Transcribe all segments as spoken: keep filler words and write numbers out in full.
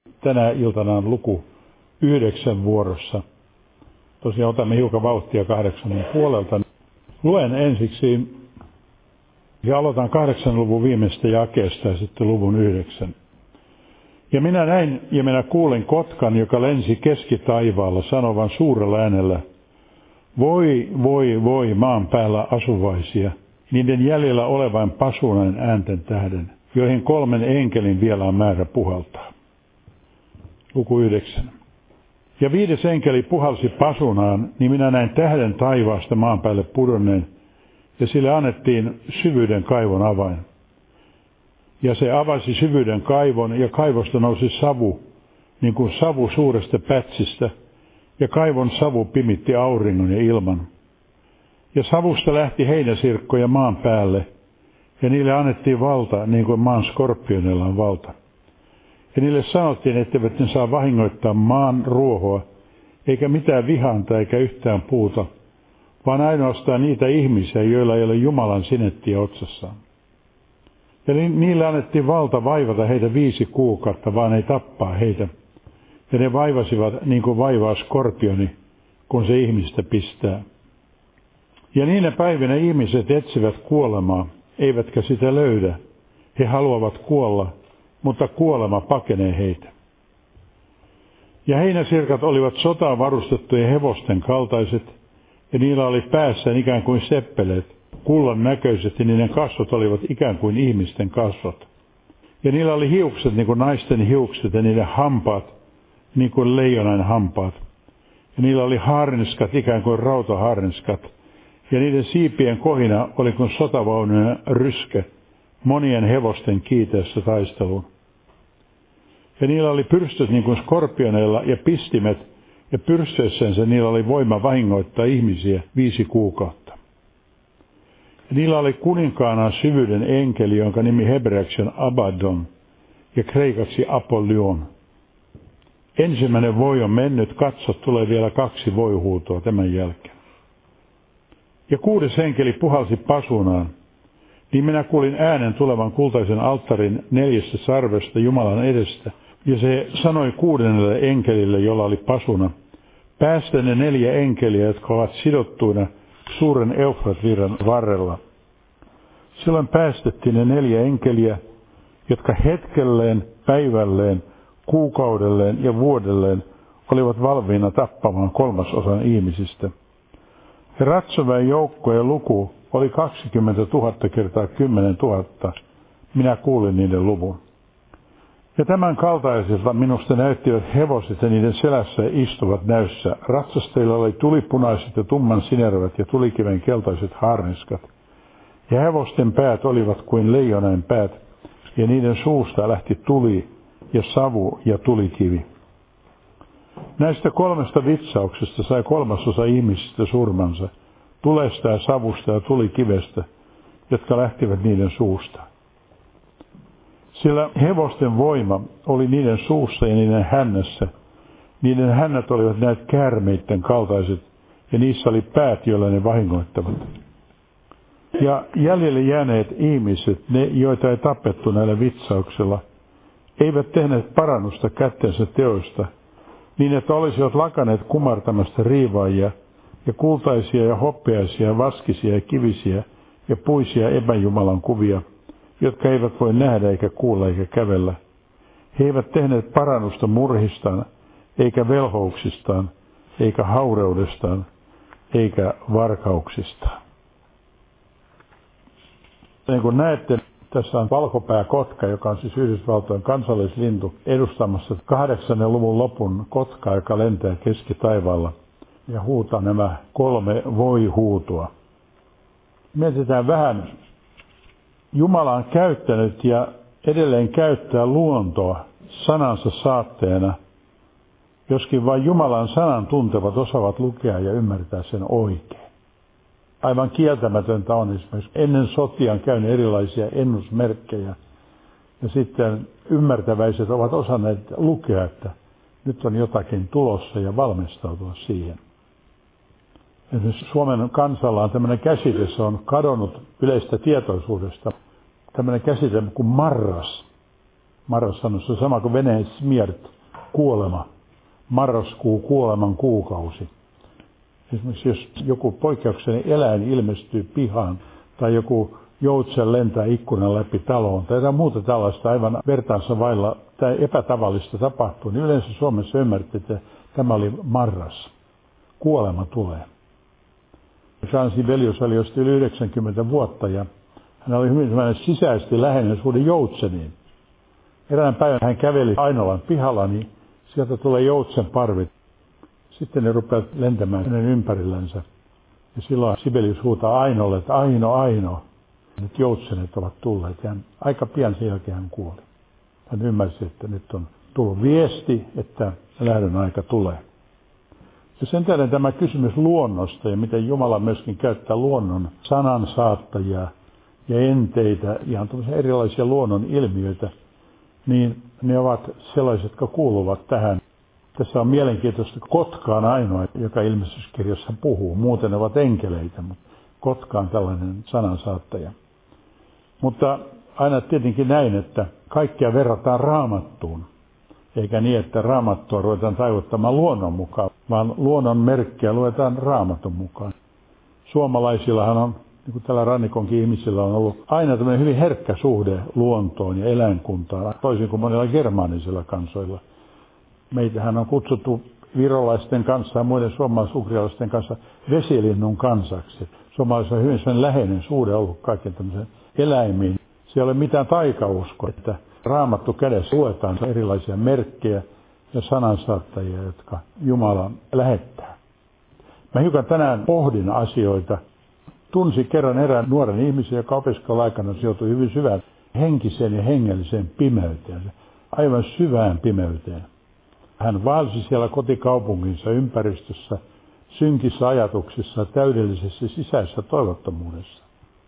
Tänä iltana on luku yhdeksän vuorossa. Tosiaan otamme hiukan vauhtia kahdeksannen puolelta. Luen ensiksi ja aloitan kahdeksan luvun viimeistä jakeesta ja sitten luvun yhdeksän. Ja minä näin ja minä kuulin kotkan, joka lensi keskitaivaalla sanovan suurella äänellä: voi, voi, voi maan päällä asuvaisia, niiden jäljellä olevan pasunan äänten tähden, joihin kolmen enkelin vielä on määrä puhaltaa. Luku yhdeksän. Ja viides enkeli puhalsi pasunaan, niin minä näin tähden taivaasta maan päälle pudonneen, ja sille annettiin syvyyden kaivon avain. Ja se avasi syvyyden kaivon, ja kaivosta nousi savu, niin kuin savu suuresta pätsistä, ja kaivon savu pimitti auringon ja ilman. Ja savusta lähti heinäsirkkoja maan päälle, ja niille annettiin valta, niin kuin maan skorpionilla on valta. Ja niille sanottiin, etteivät ne saa vahingoittaa maan ruohoa, eikä mitään vihanta eikä yhtään puuta, vaan ainoastaan niitä ihmisiä, joilla ei ole Jumalan sinettiä otsassaan. Ja niille annettiin valta vaivata heitä viisi kuukautta, vaan ei tappaa heitä. Ja ne vaivasivat niin kuin vaivaa skorpioni, kun se ihmistä pistää. Ja niinä päivinä ihmiset etsivät kuolemaa, eivätkä sitä löydä. He haluavat kuolla, mutta kuolema pakenee heitä. Ja heinäsirkat olivat sotaan varustettujen hevosten kaltaiset, ja niillä oli päässään ikään kuin seppeleet, kullan näköiset, ja niiden kasvot olivat ikään kuin ihmisten kasvot. Ja niillä oli hiukset niin kuin naisten hiukset, ja niiden hampaat niin kuin leijonan hampaat. Ja niillä oli haarniskat ikään kuin rautahaarniskat, ja niiden siipien kohina oli kuin sotavaunujen ryske monien hevosten kiiteessä taisteluun. Ja niillä oli pyrstöt niin kuin skorpioneilla ja pistimet, ja pyrstöissänsä niillä oli voima vahingoittaa ihmisiä viisi kuukautta. Ja niillä oli kuninkaana syvyyden enkeli, jonka nimi hebreaksi on Abaddon ja kreikaksi Apollyon. Ensimmäinen voi on mennyt, katso, tulee vielä kaksi voihuutoa tämän jälkeen. Ja kuudes enkeli puhalsi pasunaan, niin minä kuulin äänen tulevan kultaisen alttarin neljästä sarvesta Jumalan edestä, ja se sanoi kuudennelle enkelille, jolla oli pasuna: päästä ne neljä enkeliä, jotka ovat sidottuina suuren Eufrat-virran varrella. Silloin päästettiin ne neljä enkeliä, jotka hetkelleen, päivälleen, kuukaudelleen ja vuodelleen olivat valmiina tappamaan kolmasosan ihmisistä. Ja ratsoväen joukkojen luku oli kaksikymmentätuhatta kertaa kymmenen tuhatta. Minä kuulin niiden luvun. Ja tämän kaltaisilta minusta näyttivät hevoset ja niiden selässä istuvat näyssä. Ratsastajilla oli tulipunaiset ja tumman sinervät ja tulikiven keltaiset haarniskat. Ja hevosten päät olivat kuin leijonain päät, ja niiden suusta lähti tuli ja savu ja tulikivi. Näistä kolmesta vitsauksesta sai kolmasosa ihmisistä surmansa, tulesta ja savusta ja tulikivestä, jotka lähtivät niiden suusta. Sillä hevosten voima oli niiden suussa ja niiden hännässä. Niiden hännät olivat näitä käärmeiden kaltaiset, ja niissä oli päät, joilla ne vahingoittavat. Ja jäljelle jääneet ihmiset, ne joita ei tapettu näillä vitsauksilla, eivät tehneet parannusta kättensä teoista, niin että olisivat lakaneet kumartamasta riivaajia ja kultaisia ja hoppeaisia, vaskisia ja kivisiä ja puisia epäjumalan kuvia, jotka eivät voi nähdä eikä kuulla eikä kävellä. He eivät tehneet parannusta murhistaan, eikä velhouksistaan, eikä haureudestaan, eikä varkauksistaan. Niin kuin näette, tässä on valkopääkotka, joka on siis Yhdysvaltojen kansallislintu, edustamassa kahdeksannen luvun lopun kotkaa, joka lentää keskitaivaalla ja huutaa nämä kolme voi-huutoa. Mietitään vähän. Jumala on käyttänyt ja edelleen käyttää luontoa sanansa saatteena, joskin vain Jumalan sanan tuntevat osaavat lukea ja ymmärtää sen oikein. Aivan kieltämätöntä on esimerkiksi ennen sotia on käynyt erilaisia ennusmerkkejä, ja sitten ymmärtäväiset ovat osanneet lukea, että nyt on jotakin tulossa ja valmistautua siihen. Esimerkiksi Suomen kansalla on tämmöinen käsite, se on kadonnut yleistä tietoisuudesta, tämmöinen käsite kuin marras. Marras sanoo, se on sama kuin veneen smiert, kuolema, marraskuu kuoleman kuukausi. Esimerkiksi jos joku poikkeuksellinen eläin ilmestyy pihaan tai joku joutsen lentää ikkunan läpi taloon tai jotain muuta tällaista aivan vertaansa vailla tai epätavallista tapahtuu, niin yleensä Suomessa ymmärrettiin, että tämä oli marras. Kuolema tulee. Jean Sibelius oli just yli yhdeksänkymmentä vuotta ja hän oli hyvin sisäisesti läheinen suhde joutseniin. Erään päivän hän käveli Ainolan pihalla, niin sieltä tulee joutsen parvit. Sitten ne rupeavat lentämään hänen ympärillänsä. Ja silloin Sibelius huutaa Ainolle, että Aino, Aino. Nyt joutsenet ovat tulleet. Ja hän, aika pian sen jälkeen hän kuoli. Hän ymmärsi, että nyt on tullut viesti, että lähdön aika tulee. Ja sen tähden tämä kysymys luonnosta ja miten Jumala myöskin käyttää luonnon sanansaattajia ja enteitä, ihan erilaisia luonnon ilmiöitä, niin ne ovat sellaiset, jotka kuuluvat tähän. Tässä on mielenkiintoista, kotka on ainoa, joka ilmestyskirjassa puhuu. Muuten ne ovat enkeleitä, mutta kotka on tällainen sanansaattaja. Mutta aina tietenkin näin, että kaikkea verrataan Raamattuun. Eikä niin, että Raamattua ruvetaan taivuttamaan luonnon mukaan, vaan luonnon merkkejä luetaan Raamatun mukaan. Suomalaisillahan on, niin kuin tällä rannikonkin ihmisillä on ollut aina tämmöinen hyvin herkkä suhde luontoon ja eläinkuntaan, toisin kuin monilla germaanisilla kansoilla. Meitähän on kutsuttu virolaisten kanssa ja muiden suomalais-ugrialaisten kanssa vesilinnun kansaksi. Suomalaisilla on hyvin sellainen läheinen suhde ollut kaiken tämmöisen eläimiin. Siellä ei ole mitään taikauskoa, että Raamattu kädessä luetaan erilaisia merkkejä ja sanansaattajia, jotka Jumala lähettää. Mä hiukan tänään pohdin asioita. Tunsin kerran erään nuoren ihmisen, joka opiskeluaikana sijoitui hyvin syvään henkiseen ja hengelliseen pimeyteen. Aivan syvään pimeyteen. Hän vaelsi siellä kotikaupunginsa ympäristössä, synkissä ajatuksissa, täydellisessä sisäisessä toivottomuudessa.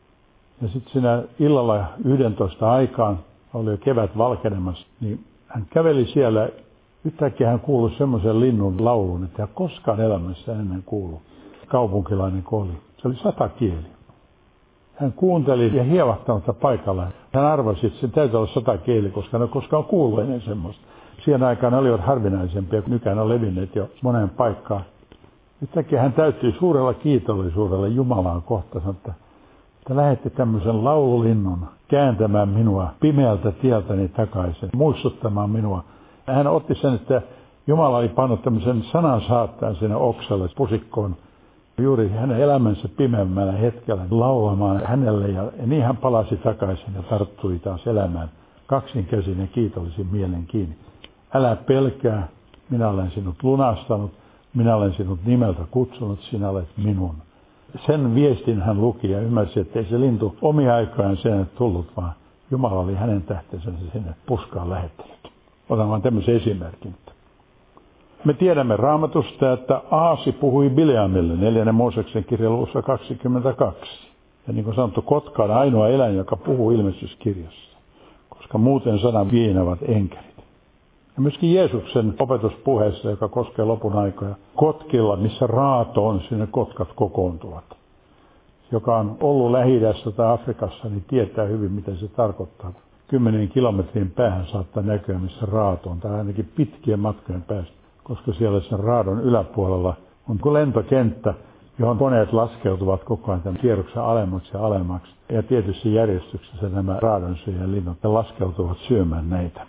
Ja sitten siinä illalla yhdentoista aikaan, oli jo kevät valkenemassa, niin hän käveli siellä. Yhtäkkiä hän kuului semmoisen linnun laulun, että hän koskaan elämässä ennen kuulu. Kaupunkilainen koli. Se oli satakieli. Hän kuunteli ja hievahtanutta paikalla. Hän arvasi, että se täytyy olla satakieli, koska hän ei koskaan kuullut ennen semmoista. Siihen aikaan ne olivat harvinaisempia, kun nykyään on levinneet jo moneen paikkaan. Yhtäkkiä hän täyttyi suurella kiitollisuudella Jumalaan kohtaan, että te lähette tämmöisen laululinnun kääntämään minua pimeältä tieltäni takaisin, muistuttamaan minua. Hän otti sen, että Jumala oli pannut tämmöisen sanansaattajan sinne oksalle, pusikkoon, juuri hänen elämänsä pimeämmällä hetkellä laulamaan hänelle. Ja niin hän palasi takaisin ja tarttui taas elämään kaksin käsin ja kiitollisin mielen kiinni. Älä pelkää, minä olen sinut lunastanut, minä olen sinut nimeltä kutsunut, sinä olet minun. Sen viestin hän luki ja ymmärsi, että ei se lintu omia aikaan sen tullut, vaan Jumala oli hänen tähtensä sinne puskaan lähettänyt. Otan vain tämmöisen esimerkin. Me tiedämme Raamatusta, että Aasi puhui Bileamille, neljännen Mooseksen kirjan luvussa kaksikymmentäkaksi. Ja niin kuin sanottu, kotka on ainoa eläin, joka puhuu ilmestyskirjassa, koska muuten sanan viinaavat enkelit. Ja myöskin Jeesuksen opetuspuheessa, joka koskee lopun aikoja, kotkilla, missä raato on, sinne kotkat kokoontuvat. Joka on ollut Lähi-idässä tai Afrikassa, niin tietää hyvin, mitä se tarkoittaa. Kymmenen kilometrin päähän saattaa näkyä, missä raato on, tai ainakin pitkien matkojen päästä, koska siellä sen raadon yläpuolella on kuin lentokenttä, johon koneet laskeutuvat koko ajan tämän kierroksen alemmaksi ja alemmaksi. Ja tietysti järjestyksessä nämä raadonsyöjän linnut laskeutuvat syömään näitä.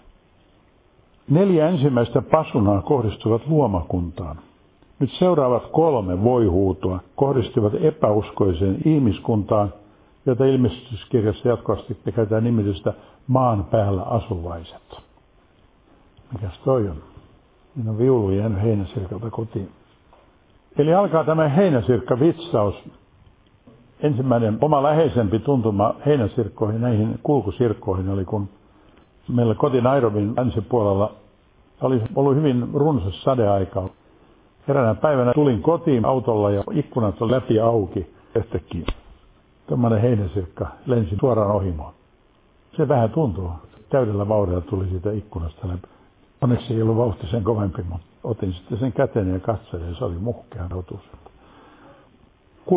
Neljä ensimmäistä pasunaa kohdistuvat luomakuntaan. Nyt seuraavat kolme voihuutoa kohdistuvat epäuskoiseen ihmiskuntaan, jota ilmestyskirjassa jatkuvasti käytetään nimitystä maan päällä asuvaiset. Mikäs toi on? Minun on viulu jäänyt heinäsirkalta kotiin. Eli alkaa tämä heinäsirkka-vitsaus. Ensimmäinen oma läheisempi tuntuma heinäsirkkoihin, näihin kulkusirkkoihin oli, kun meillä koti Nairobin länsipuolella oli ollut hyvin runsas sadeaika. Eräänä päivänä tulin kotiin autolla ja ikkunat oli läpi auki yhtäkkiä. Tällainen heinäsirkka lensi suoraan ohimoon. Se vähän tuntuu. Täydellä vauhdilla tuli siitä ikkunasta läpi. Onneksi ei ollut vauhti sen kovempi, mutta otin sitten sen käteen ja katselin ja se oli muhkea rotus.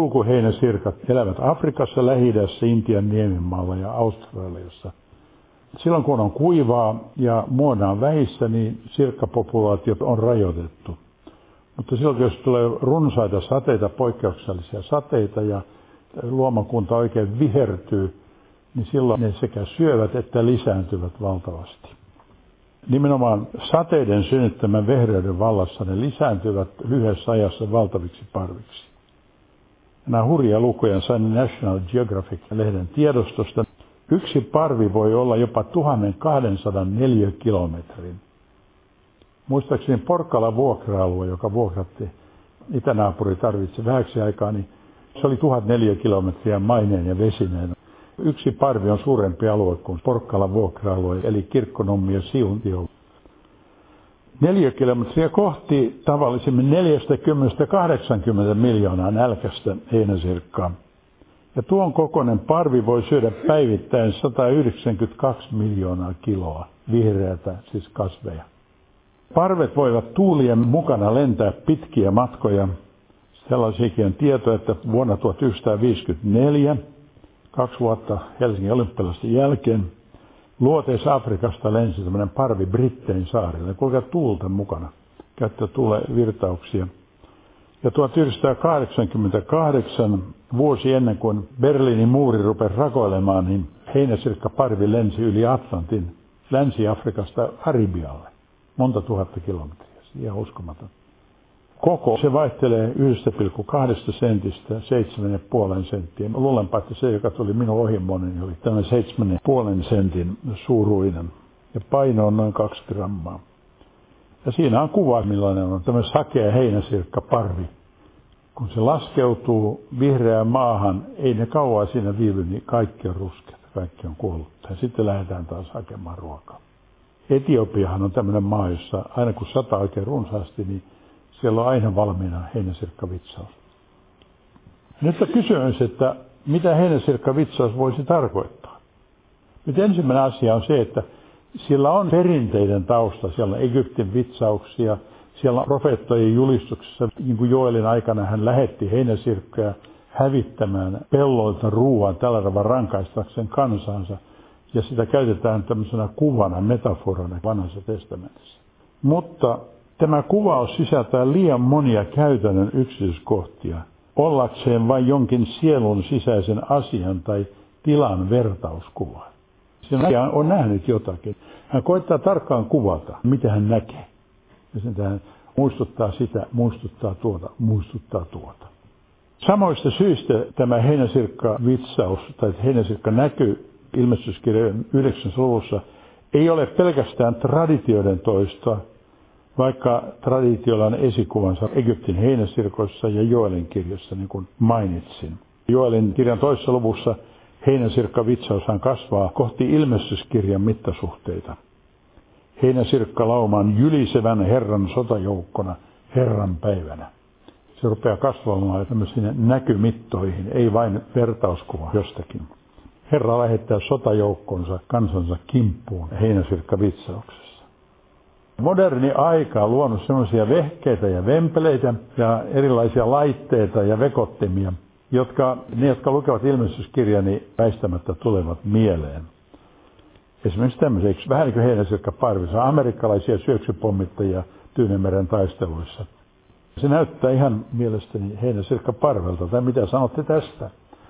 Kulkuheinäsirkat elävät Afrikassa, Lähi-idässä, Intian niemimaalla ja Australiassa. silloin kun on kuivaa ja muona on vähissä, niin sirkkapopulaatiot on rajoitettu. Mutta silloin jos tulee runsaita sateita, poikkeuksellisia sateita ja luomakunta oikein vihertyy, niin silloin ne sekä syövät että lisääntyvät valtavasti. Nimenomaan sateiden synnyttämän vehreyden vallassa ne lisääntyvät lyhyessä ajassa valtaviksi parviksi. Nämä hurjia lukuja sain National Geographic-lehden tiedostosta. Yksi parvi voi olla jopa tuhatkaksisataa neliökilometrin. Muistaakseni Porkkalan vuokra-alue, joka vuokratti itänaapuri tarvitsi vähäksi aikaa, niin se oli tuhat neliökilometriä maineen ja vesineen. Yksi parvi on suurempi alue kuin Porkkalan vuokra-alue, eli Kirkkonummi ja Siuntio. Neliökilometriä kohti tavallisimmin neljäkymmentä kahdeksankymmentä miljoonaa nälkäistä heinäsirkkaa. Ja tuon kokoinen parvi voi syödä päivittäin sata yhdeksänkymmentäkaksi miljoonaa kiloa vihreätä, siis kasveja. Parvet voivat tuulien mukana lentää pitkiä matkoja. Sellaisiakin on tietoa, että vuonna tuhatyhdeksänsataaviisikymmentäneljä, kaksi vuotta Helsingin olympialaisten jälkeen, luoteis Afrikasta lensi tämmöinen parvi Brittein saarille. Kulkee tuulta mukana, käyttää tuulevirtauksia. Ja tuhatyhdeksänsataakahdeksankymmentäkahdeksan, vuosi ennen kuin Berliinin muuri rupesi rakoilemaan, niin heinäsirkkaparvi lensi yli Atlantin Länsi-Afrikasta Karibialle. Monta tuhatta kilometriä. Ihan uskomaton. Koko se vaihtelee yksi pilkku kaksi sentistä seitsemän pilkku viisi senttiä. Luulenpa, että se, joka tuli minun ohimooni, niin oli tämä seitsemän pilkku viisi sentin suuruinen. Ja paino on noin kaksi grammaa. Ja siinä on kuva, millainen on tämä sakea heinäsirkkaparvi. Kun se laskeutuu vihreään maahan, ei ne kauaa siinä viivy, niin kaikki on ruskeata, kaikki on kuollutta. Ja sitten lähdetään taas hakemaan ruokaa. Etiopiahan on tämmöinen maa, jossa aina kun sataa oikein runsaasti, niin siellä on aina valmiina heinäsirkkavitsaus. Nyt on kysymys, että mitä heinäsirkkavitsaus voisi tarkoittaa. Nyt ensimmäinen asia on se, että sillä on perinteiden tausta. Siellä on Egyptin vitsauksia, siellä on profeettojen julistuksessa, niin kuin Joelin aikana hän lähetti heinäsirkkoja hävittämään pelloilta ruoan tällä tavalla rankaistakseen kansansa. Ja sitä käytetään tämmöisenä kuvana, metaforana vanhassa testamentissa. Mutta tämä kuvaus sisältää liian monia käytännön yksityiskohtia, ollakseen vain jonkin sielun sisäisen asian tai tilan vertauskuva. Siinä on nähnyt jotakin. Hän koittaa tarkkaan kuvata, mitä hän näkee. Ja sen hän muistuttaa sitä, muistuttaa tuota, muistuttaa tuota. Samoista syistä tämä heinäsirkka-vitsaus tai heinäsirkka-näky ilmestyskirjan yhdeksännessä luvussa ei ole pelkästään traditioiden toistoa, vaikka traditioilla on esikuvansa Egyptin heinäsirkoissa ja Joelin kirjassa, niin kuin mainitsin. Joelin kirjan toisessa luvussa heinäsirkkavitsaushan kasvaa kohti ilmestyskirjan mittasuhteita. Heinäsirkkalauma on jylisevän Herran sotajoukkona Herran päivänä. Se rupeaa kasvamaan tämmöisiin näkymittoihin, ei vain vertauskuva jostakin. Herra lähettää sotajoukkonsa kansansa kimppuun heinäsirkkavitsauksessa. Moderni aika on luonut sellaisia vehkeitä ja vempeleitä ja erilaisia laitteita ja vekottimia, jotka ne, jotka lukevat ilmestyskirjaa, niin väistämättä tulevat mieleen. Esimerkiksi tämmöiseksi, vähän niin kuin heinäsirkkaparvissa, amerikkalaisia syöksypommittajia Tyynemeren taisteluissa. Se näyttää ihan mielestäni heinäsirkkaparvelta, tai mitä sanotte tästä?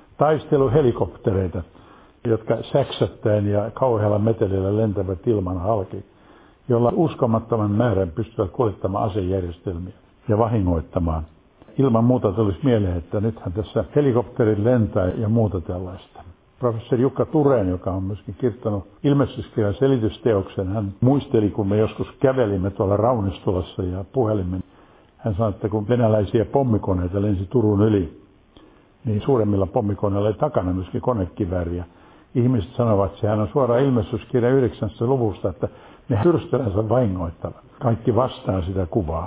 Taisteluhelikoptereita, jotka säksättäen ja kauhealla metelillä lentävät ilman halki, jolla uskomattoman määrän pystyvät kuljettamaan asejärjestelmiä ja vahingoittamaan. Ilman muuta tulisi mieleen, että nythän tässä helikopterit lentää ja muuta tällaista. Professori Jukka Tureen, joka on myöskin kirjoittanut ilmestyskirjan selitysteoksen, hän muisteli, kun me joskus kävelimme tuolla Raunistolassa ja puhelimme. Hän sanoi, että kun venäläisiä pommikoneita lensi Turun yli, niin suuremmilla pommikoneilla oli takana myöskin konekivääriä. Ihmiset sanovat, että sehän on suoraan ilmestyskirjan yhdeksännessä luvusta, että ne hyrstölänsä vahingoittavat. Kaikki vastaa sitä kuvaa.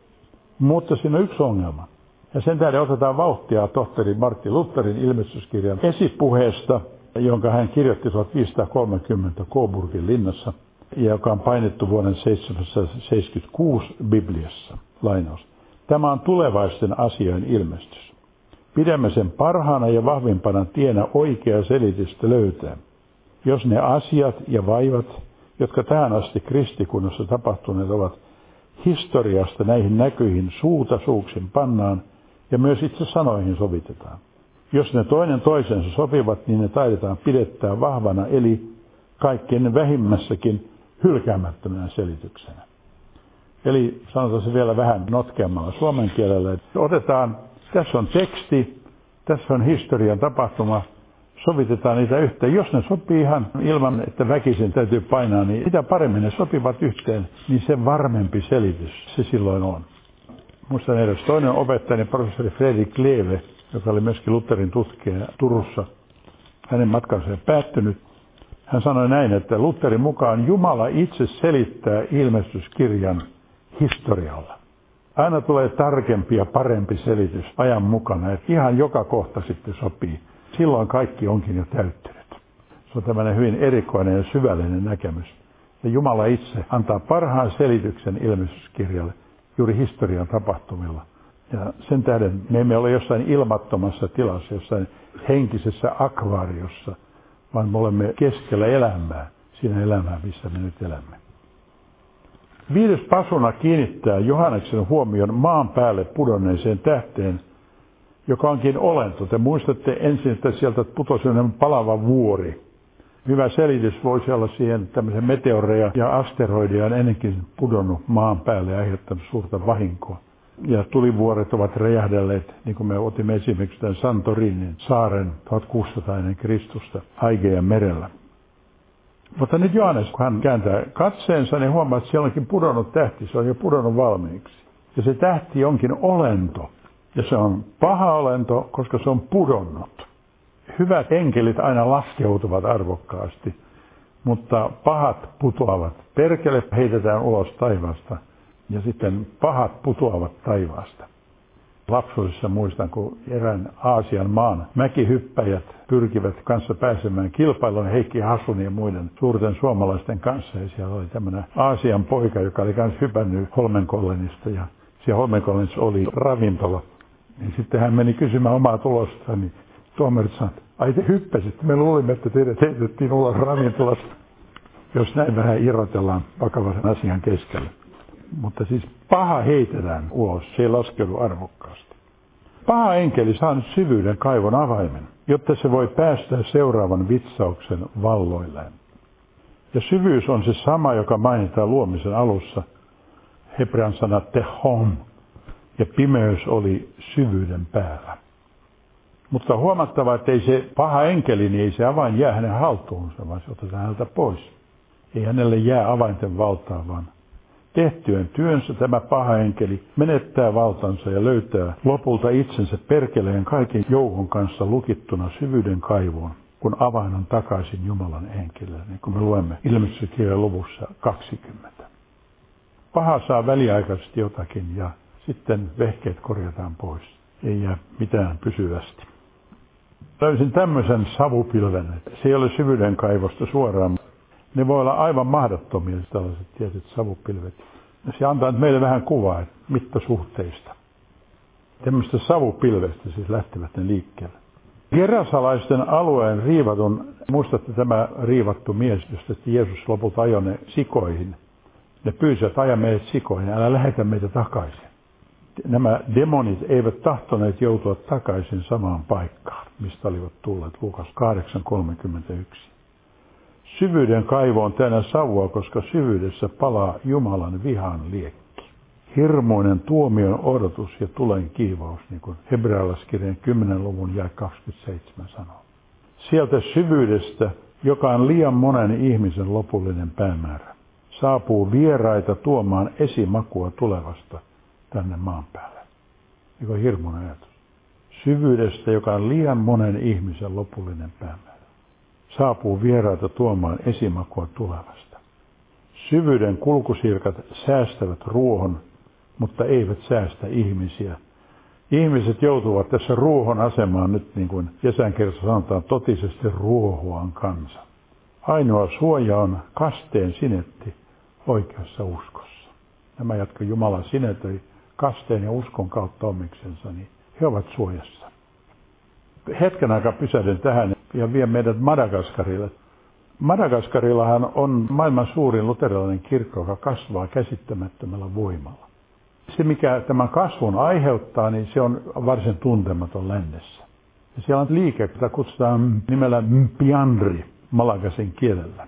Mutta siinä on yksi ongelma. Ja sen tähden otetaan vauhtia tohtori Martti Lutherin ilmestyskirjan esipuheesta, jonka hän kirjoitti tuhatviisisataakolmekymmentä Coburgin linnassa, ja joka on painettu vuoden seitsemänsataaseitsemänkymmentäkuusi Bibliassa. Lainaus. Tämä on tulevaisten asioiden ilmestys. Pidämme sen parhaana ja vahvimpana tienä oikea selitystä löytää. jos ne asiat ja vaivat, jotka tähän asti kristikunnassa tapahtuneet ovat, historiasta näihin näkyihin suuta suuksin pannaan ja myös itse sanoihin sovitetaan. Jos ne toinen toisensa sopivat, niin ne taidetaan pidettää vahvana, eli kaikkien vähimmässäkin hylkäämättömänä selityksenä. Eli sanotaan se vielä vähän notkeammalla suomen kielellä, että otetaan, tässä on teksti, tässä on historian tapahtuma, sovitetaan niitä yhteen. Jos ne sopii ihan ilman, että väkisin täytyy painaa, niin mitä paremmin ne sopivat yhteen, niin se varmempi selitys se silloin on. Muistan edes toinen opettajani, professori Fredrik Kleve, joka oli myöskin Lutherin tutkija Turussa, hänen matkansa on päättynyt. Hän sanoi näin, että Lutherin mukaan Jumala itse selittää ilmestyskirjan historialla. Aina tulee tarkempi ja parempi selitys ajan mukana, että ihan joka kohta sitten sopii. Silloin kaikki onkin jo täyttynyt. Se on tämmöinen hyvin erikoinen ja syvällinen näkemys. Ja Jumala itse antaa parhaan selityksen ilmestyskirjalle juuri historian tapahtumilla. Ja sen tähden me emme ole jossain ilmattomassa tilassa, jossain henkisessä akvaariossa, vaan me olemme keskellä elämää, siinä elämää, missä me nyt elämme. Viides pasuna kiinnittää Johanneksen huomion maan päälle pudonneeseen tähteen, joka onkin olento. Te muistatte ensin, että sieltä putosi palava vuori. Hyvä selitys voisi olla siihen, tämmöisen meteoreja ja asteroidia on ennenkin pudonnut maan päälle ja aiheuttanut suurta vahinkoa. Ja tulivuoret ovat räjähdelleet, niin kuin me otimme esimerkiksi tämän Santorinin saaren tuhatkuusisataa ennen Kristusta Aigean merellä. Mutta nyt Johannes, kun hän kääntää katseensa, niin huomaa, että siellä onkin pudonnut tähti, se on jo pudonnut valmiiksi. Ja se tähti onkin olento. Ja se on paha olento, koska se on pudonnut. Hyvät enkelit aina laskeutuvat arvokkaasti, mutta pahat putoavat. Perkele heitetään ulos taivaasta ja sitten pahat putoavat taivaasta. Lapsuudessa muistan, kun erään Aasian maan mäkihyppäjät pyrkivät kanssa pääsemään kilpailuun Heikki Hasun ja muiden suurten suomalaisten kanssa. Ja siellä oli tämmöinen Aasian poika, joka oli kanssa hypännyt Holmenkollenista ja siellä Holmenkollenissa oli ravintola. Niin sitten hän meni kysymään omaa tulostaan, niin tuomarit sanoivat, ai te hyppäsitte, me luulimme, että teidät heitettiin ulos ravintolasta. Jos näin vähän irrotellaan vakavan asian keskellä. Mutta siis paha heitetään ulos, se ei laskeudu arvokkaasti. Paha enkeli saa nyt syvyyden kaivon avaimen, jotta se voi päästä seuraavan vitsauksen valloilleen. Ja syvyys on se sama, joka mainitaan luomisen alussa, hebrean sana tehom, ja pimeys oli syvyyden päällä. Mutta on huomattava, että ei se paha enkeli, niin ei se avain jää hänen haltuunsa, vaan se otetaan häneltä pois. Ei hänelle jää avainten valtaa, vaan tehtyön työnsä tämä paha enkeli menettää valtansa ja löytää lopulta itsensä perkeleen kaiken joukon kanssa lukittuna syvyyden kaivoon, kun avain on takaisin Jumalan enkelille, niin kuin me luemme ilmestyskirjan luvussa kaksikymmentä. Paha saa väliaikaisesti jotakin ja sitten vehkeet korjataan pois. Ei jää mitään pysyvästi. Löysin tämmöisen savupilven. Se ei ole syvyyden kaivosta suoraan. Ne voi olla aivan mahdottomia tällaiset tietyt savupilvet. Se antaa meille vähän kuvaa mittasuhteista. Tämmöistä savupilvestä siis lähtevät ne liikkeelle. Gerasalaisten alueen riivatun, muistatte tämä riivattu mies, josta Jeesus lopulta ajoi ne sikoihin. Ne pyysivät, aja meidät sikoihin, älä lähetä meitä takaisin. Nämä demonit eivät tahtoneet joutua takaisin samaan paikkaan, mistä olivat tulleet. Luukas kahdeksan kolmekymmentäyksi. Syvyyden kaivo on täynnä savua, koska syvyydessä palaa Jumalan vihan liekki. Hirmuinen tuomion odotus ja tulen kiivaus, niin kuin hebrealaiskirjan kymmenen luvun jae kaksikymmentäseitsemän sanoo. Sieltä syvyydestä, joka on liian monen ihmisen lopullinen päämäärä, saapuu vieraita tuomaan esimakua tulevasta tänne maan päälle. Eikö hirmuinen ajatus? Syvyydestä, joka on liian monen ihmisen lopullinen päämäärä, saapuu vieraita tuomaan esimakua tulevasta. Syvyyden kulkusirkat säästävät ruohon, mutta eivät säästä ihmisiä. Ihmiset joutuvat tässä ruohon asemaan nyt, niin kuin Jesajan-kirjassa sanotaan, totisesti ruohoan kansa. Ainoa suoja on kasteen sinetti oikeassa uskossa. Nämä, jotka Jumala sinetöi kasteen ja uskon kautta omiksensa, niin he ovat suojassa. Hetken aikaa pysähdyn tähän ja vien meidät Madagaskarille. Madagaskarillahan on maailman suurin luterilainen kirkko, joka kasvaa käsittämättömällä voimalla. Se, mikä tämän kasvun aiheuttaa, niin se on varsin tuntematon lännessä. Ja siellä on liike, jota kutsutaan nimellä Mpiandri malagasin kielellä.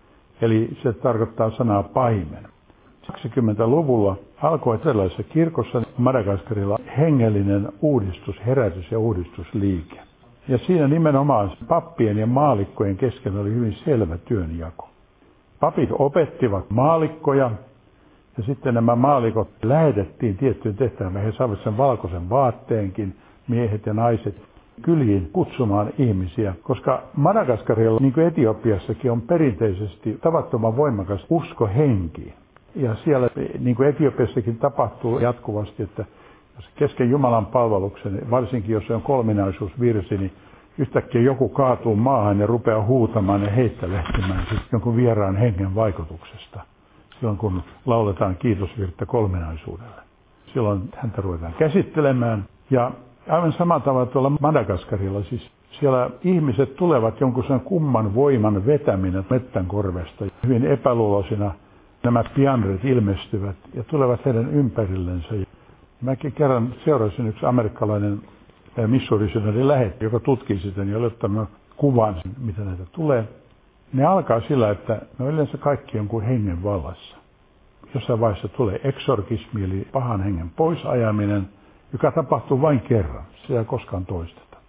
Eli se tarkoittaa sanaa paimen. kaksikymmentäluvulla alkoi tällaisessa kirkossa Madagaskarilla hengellinen uudistus, herätys ja uudistusliike. Ja siinä nimenomaan pappien ja maalikkojen kesken oli hyvin selvä työnjako. Papit opettivat maalikkoja ja sitten nämä maalikot lähetettiin tiettyyn tehtävään. He saivat sen valkoisen vaatteenkin, miehet ja naiset, kyliin kutsumaan ihmisiä, koska Madagaskarilla, niin kuin Etiopiassakin, on perinteisesti tavattoman voimakas usko henkiin. Ja siellä, niin kuin Etiopiassakin tapahtuu jatkuvasti, että jos kesken Jumalan palveluksen, varsinkin jos se on kolminaisuusvirsi, niin yhtäkkiä joku kaatuu maahan ja rupeaa huutamaan ja heittelehtimään jonkun vieraan hengen vaikutuksesta. Silloin kun lauletaan kiitosvirttä kolminaisuudelle. Silloin häntä ruvetaan käsittelemään. Ja aivan samalla tavalla tuolla Madagaskarilla, siis siellä ihmiset tulevat jonkun sen kumman voiman vetäminen mettänkorvesta. Hyvin epäluuloisina nämä pianrit ilmestyvät ja tulevat heidän ympärillensä. Mäkin kerran seurasin yksi amerikkalainen missionisynodi lähetti, joka tutkii sitä ja oli ottanut kuvan, mitä näitä tulee. Ne alkaa sillä, että ne yleensä kaikki on kuin hengen vallassa. Jossain vaiheessa tulee eksorkismi, eli pahan hengen poisajaminen, joka tapahtuu vain kerran. Sitä ei koskaan toisteta.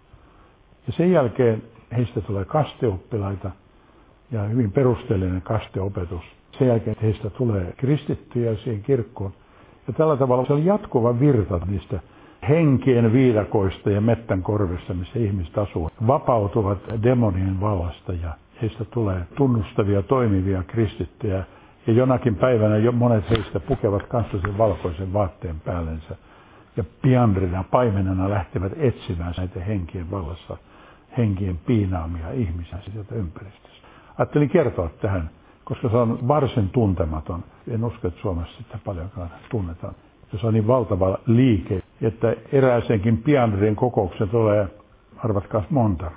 Ja sen jälkeen heistä tulee kasteoppilaita ja hyvin perusteellinen kasteopetus. Sen jälkeen heistä tulee kristittyjä siihen kirkkoon. Ja tällä tavalla se on jatkuva virta niistä henkien viidakoista ja mettän korvista, missä ihmiset asuu. Vapautuvat demonien vallasta ja heistä tulee tunnustavia, toimivia kristittyjä. Ja jonakin päivänä jo monet heistä pukevat kanssa sen valkoisen vaatteen päällensä. Ja piandrina, paimenena lähtevät etsimään näitä henkien vallassa, henkien piinaamia ihmisiä sieltä ympäristössä. Ajattelin kertoa tähän, koska se on varsin tuntematon. En usko, että Suomessa sitä paljonkaan tunnetaan. Se on niin valtava liike, että erääsenkin piandrin kokouksen tulee, arvatkaas monta,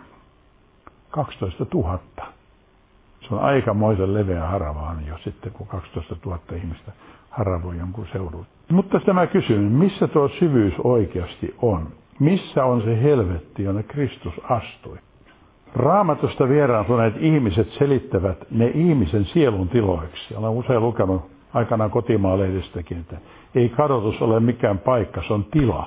kaksitoista tuhatta. Se on aikamoisen leveä harava jo sitten, kun kaksitoista tuhatta ihmistä haravoi jonkun seudun. Mutta tämä kysymys, missä tuo syvyys oikeasti on? Missä on se helvetti, jonne Kristus astui? Raamatusta vieraantuneet ihmiset selittävät ne ihmisen sielun tiloiksi. Olen usein lukenut aikanaan Kotimaa-lehdistäkin, että ei kadotus ole mikään paikka, se on tila.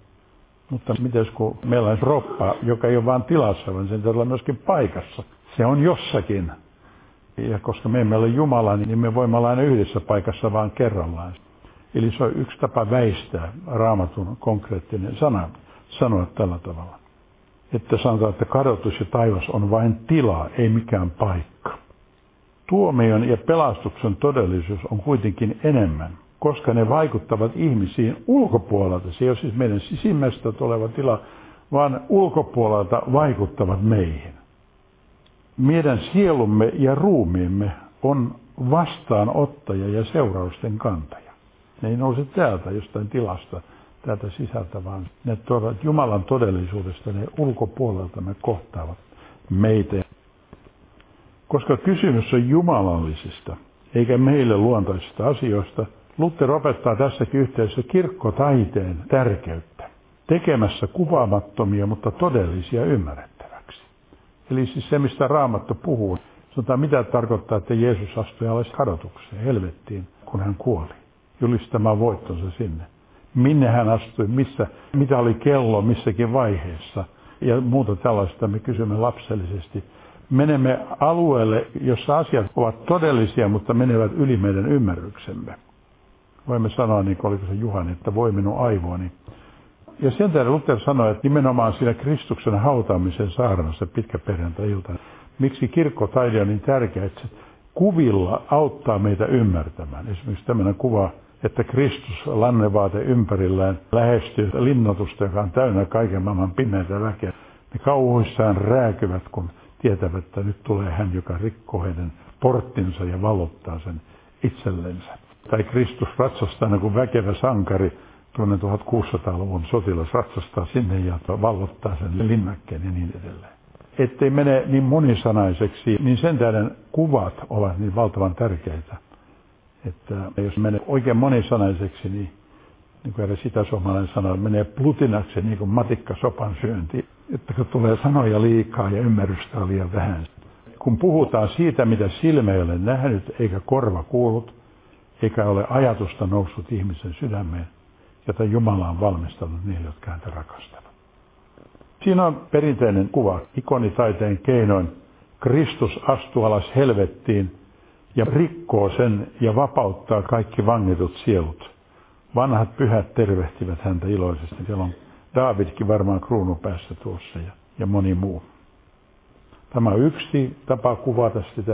Mutta miten kun meillä on roppa, joka ei ole vain tilassa, vaan sen täytyy olla myöskin paikassa. Se on jossakin. Ja koska me emme ole Jumala, niin me voimme olla aina yhdessä paikassa vaan kerrallaan. Eli se on yksi tapa väistää Raamatun konkreettinen sana, sanoa tällä tavalla. Että sanotaan, että kadotus ja taivas on vain tila, ei mikään paikka. Tuomion ja pelastuksen todellisuus on kuitenkin enemmän, koska ne vaikuttavat ihmisiin ulkopuolelta. Se ei ole siis meidän sisimmästä tuleva tila, vaan ulkopuolelta vaikuttavat meihin. Meidän sielumme ja ruumiimme on vastaanottaja ja seurausten kantaja. Ne ei nouse täältä jostain tilasta, täältä sisältä, vaan ne tuovat Jumalan todellisuudesta, ne ulkopuolelta me kohtaavat meitä. Koska kysymys on jumalallisista, eikä meille luontaisista asioista, Luther opettaa tässäkin yhteydessä kirkkotaiteen tärkeyttä, tekemässä kuvaamattomia, mutta todellisia ymmärrettäväksi. Eli siis se, mistä Raamattu puhuu, sanotaan mitä tarkoittaa, että Jeesus astui alas kadotukseen, helvettiin, kun hän kuoli, julistamaan voittonsa sinne. Minne hän astui, missä, mitä oli kello missäkin vaiheessa ja muuta tällaista me kysymme lapsellisesti. Menemme alueelle, jossa asiat ovat todellisia, mutta menevät yli meidän ymmärryksemme. Voimme sanoa, niin kuin oliko se Juhani, että voi minun aivoani. Ja sen tähden Luther sanoi, että nimenomaan siinä Kristuksen hautaamisen saarnassa pitkäperjantai-iltana, miksi kirkkotaide on niin tärkeä, että se kuvilla auttaa meitä ymmärtämään. Esimerkiksi tämmöinen kuva, että Kristus lannevaate ympärillään lähestyy linnoitusta, joka on täynnä kaiken maailman pimeitä väkeä. Ne kauhuissaan rääkyvät, kun tietävät, että nyt tulee hän, joka rikkoo heidän porttinsa ja vallottaa sen itsellensä. Tai Kristus ratsastaa niin kuin väkevä sankari, tuonne tuhatkuusisataaluvun sotilas ratsastaa sinne ja vallottaa sen linnakkeen ja niin edelleen. ettei mene niin monisanaiseksi, niin sen tähden kuvat ovat niin valtavan tärkeitä. Että jos menee oikein monisanaiseksi, niin, niin kuin edes itäsuomalainen sanoo, menee plutinaksi niin kuin matikka sopan syönti. Että kun tulee sanoja liikaa ja ymmärrystä on liian vähän. Kun puhutaan siitä, mitä silmä ei ole nähnyt, eikä korva kuullut, eikä ole ajatusta noussut ihmisen sydämeen, jota Jumala on valmistanut niille, jotka häntä rakastavat. Siinä on perinteinen kuva, ikonitaiteen keinoin. Kristus astuu alas helvettiin ja rikkoo sen ja vapauttaa kaikki vangitut sielut. Vanhat pyhät tervehtivät häntä iloisesti. Siellä on Daavidkin varmaan kruunu päässä tuossa ja, ja moni muu. Tämä on yksi tapa kuvata sitä.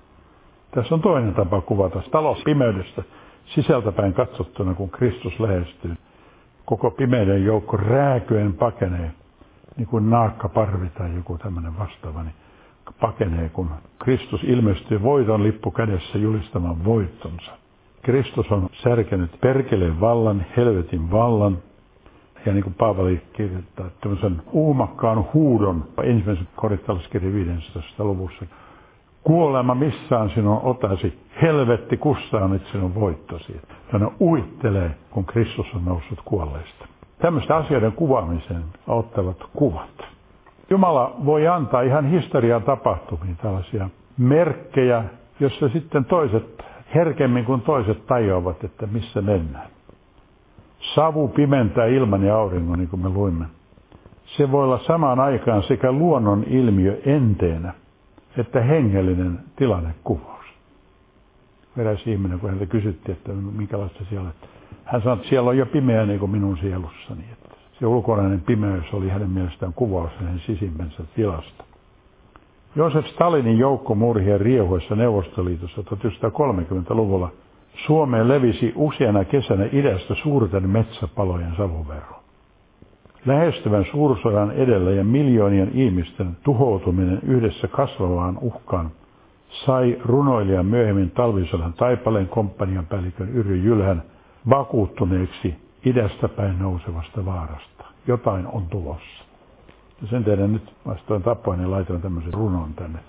Tässä on toinen tapa kuvata talon pimeydestä sisältäpäin katsottuna, kun Kristus lähestyy. Koko pimeyden joukko rääkyen pakenee, niin kuin naakkaparvi tai joku tämmöinen vastaava, niin pakenee, kun Kristus ilmestyy voiton lippu kädessä julistamaan voittonsa. Kristus on särkenyt perkeleen vallan, helvetin vallan, ja niin kuin Paavali kirjoittaa, tämmöisen uumakkaan huudon ensimmäisen korintolaiskirjan viidennessä luvussa. Kuolema missään sinun otasi, helvetti kussaan, että sinun voittosi. Hän uittelee, kun Kristus on noussut kuolleista. Tämmöistä asioiden kuvaamiseen auttavat kuvat. Jumala voi antaa ihan historian tapahtumiin tällaisia merkkejä, jossa sitten toiset herkemmin kuin toiset tajuavat, että missä mennään. Savu pimentää ilman ja auringon, niin kuin me luimme. Se voi olla samaan aikaan sekä luonnon ilmiö enteenä, että hengellinen tilannekuvaus. Eräs ihminen, kun häntä kysyttiin, että minkälaista siellä on. Hän sanoi, että siellä on jo pimeä niin kuin minun sielussani. Että se ulkonainen pimeys oli hänen mielestään kuvaus hänen sisimmänsä tilasta. Joosef Stalinin joukkomurhien riehuessa Neuvostoliitossa tuhatyhdeksänsataakolmekymmentäluvulla Suomeen levisi useana kesänä idästä suurten metsäpalojen savuverho. Lähestyvän suursodan edellä ja miljoonien ihmisten tuhoutuminen yhdessä kasvavaan uhkaan sai runoilijan myöhemmin talvisodan Taipaleen komppanian päällikön Yrjö Jylhän vakuuttuneeksi idästä päin nousevasta vaarasta. Jotain on tulossa. Ja sen tehdään nyt vastoin tapoin ja laitoin tämmöisen runon tänne.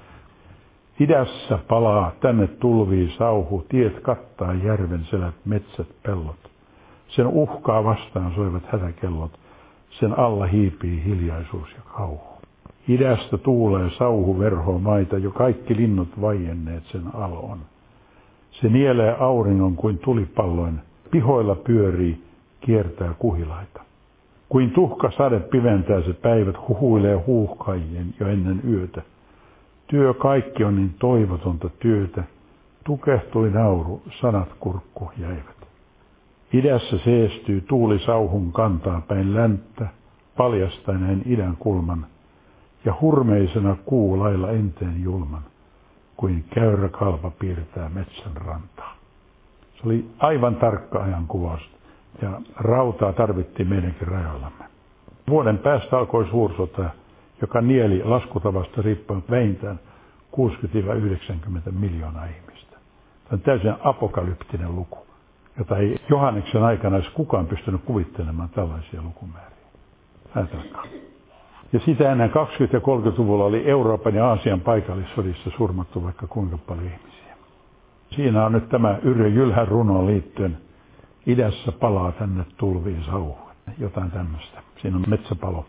Idässä palaa, tänne tulvii sauhu, tiet kattaa järven selät, metsät, pellot. Sen uhkaa vastaan soivat hätäkellot, sen alla hiipii hiljaisuus ja kauhu. Idästä tuulee sauhu verhoo maita, jo kaikki linnut vaienneet sen aloon. Se nielee auringon kuin tulipalloin, pihoilla pyörii, kiertää kuhilaita. Kuin tuhka sade piventää se päivät, huhuilee huuhkajien jo ennen yötä. Työ kaikki on niin toivotonta työtä, tukehtui nauru, sanat kurkku jäivät. Idässä seestyy tuuli sauhun kantaa päin länttä, paljastaineen idän kulman, ja hurmeisena kuu lailla enteen julman, kuin käyrä kalpa piirtää metsän rantaa. Se oli aivan tarkka ajankuvaus, ja rautaa tarvittiin meidänkin rajoillamme. Vuoden päästä alkoi suursota, joka nieli laskutavasta riippuen vähintään kuusikymmentä yhdeksänkymmentä miljoonaa ihmistä. Tämä on täysin apokalyptinen luku, jota ei Johanneksen aikana edes kukaan pystynyt kuvittelemaan tällaisia lukumääriä. Ajatelkaa. Ja sitä ennen kaksikymmentä- ja kolmekymmentäluvulla oli Euroopan ja Aasian paikallissodissa surmattu vaikka kuinka paljon ihmisiä. Siinä on nyt tämä Yrjö Jylhän runoon liittyen. Idässä palaa tänne tulviin sauhu. Jotain tämmöistä. Siinä on metsäpalo.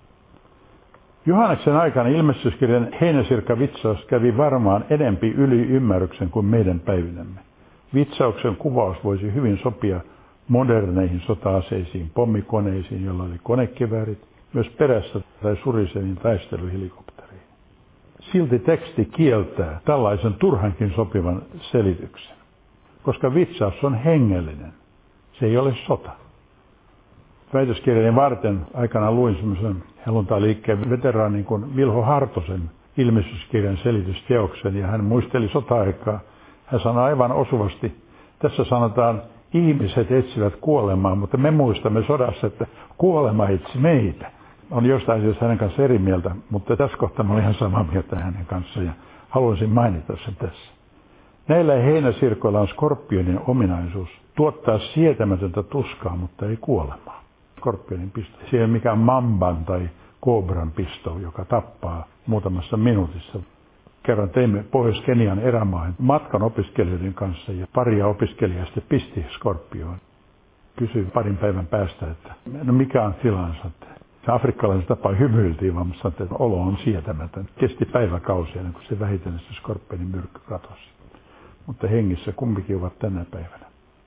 Johanneksen aikana ilmestyskirjan heinäsirkka-vitsaus kävi varmaan enempi yli ymmärryksen kuin meidän päivinämme. Vitsauksen kuvaus voisi hyvin sopia moderneihin sota-aseisiin, pommikoneisiin, joilla oli konekiväärit, myös perässä tai suriseviin taisteluhelikopteriin. Silti teksti kieltää tällaisen turhankin sopivan selityksen, koska vitsaus on hengellinen. Se ei ole sota. Väitöskirjani varten aikanaan luin semmoisen helluntaliikkeen veteraanin kuin Vilho Hartosen ilmestyskirjan selitysteoksen, ja hän muisteli sota-aikaa. Hän sanoi aivan osuvasti, tässä sanotaan, ihmiset etsivät kuolemaa, mutta me muistamme sodassa, että kuolema etsi meitä. On jostain asiassa hänen kanssa eri mieltä, mutta tässä kohtaa mä olin ihan samaa mieltä hänen kanssaan ja haluaisin mainita sen tässä. Näillä heinäsirkoilla on skorpionin ominaisuus tuottaa sietämätöntä tuskaa, mutta ei kuolemaa. Skorpionin piste. Se ei ole mikään mamban tai koobran pisto, joka tappaa muutamassa minuutissa. Kerran teimme Pohjois-Kenian erämaahan matkan opiskelijoiden kanssa ja paria opiskelijaa sitten pisti skorpioon. Kysyi parin päivän päästä, että no mikä on tilansa. Se afrikkalainen tapa hymyiltiin, vaan sanoi, että olo on sietämätön. Kesti päiväkausia ennen kuin se vähitellen se skorpionin myrkky katosi. Mutta hengissä kumpikin ovat tänä päivänä.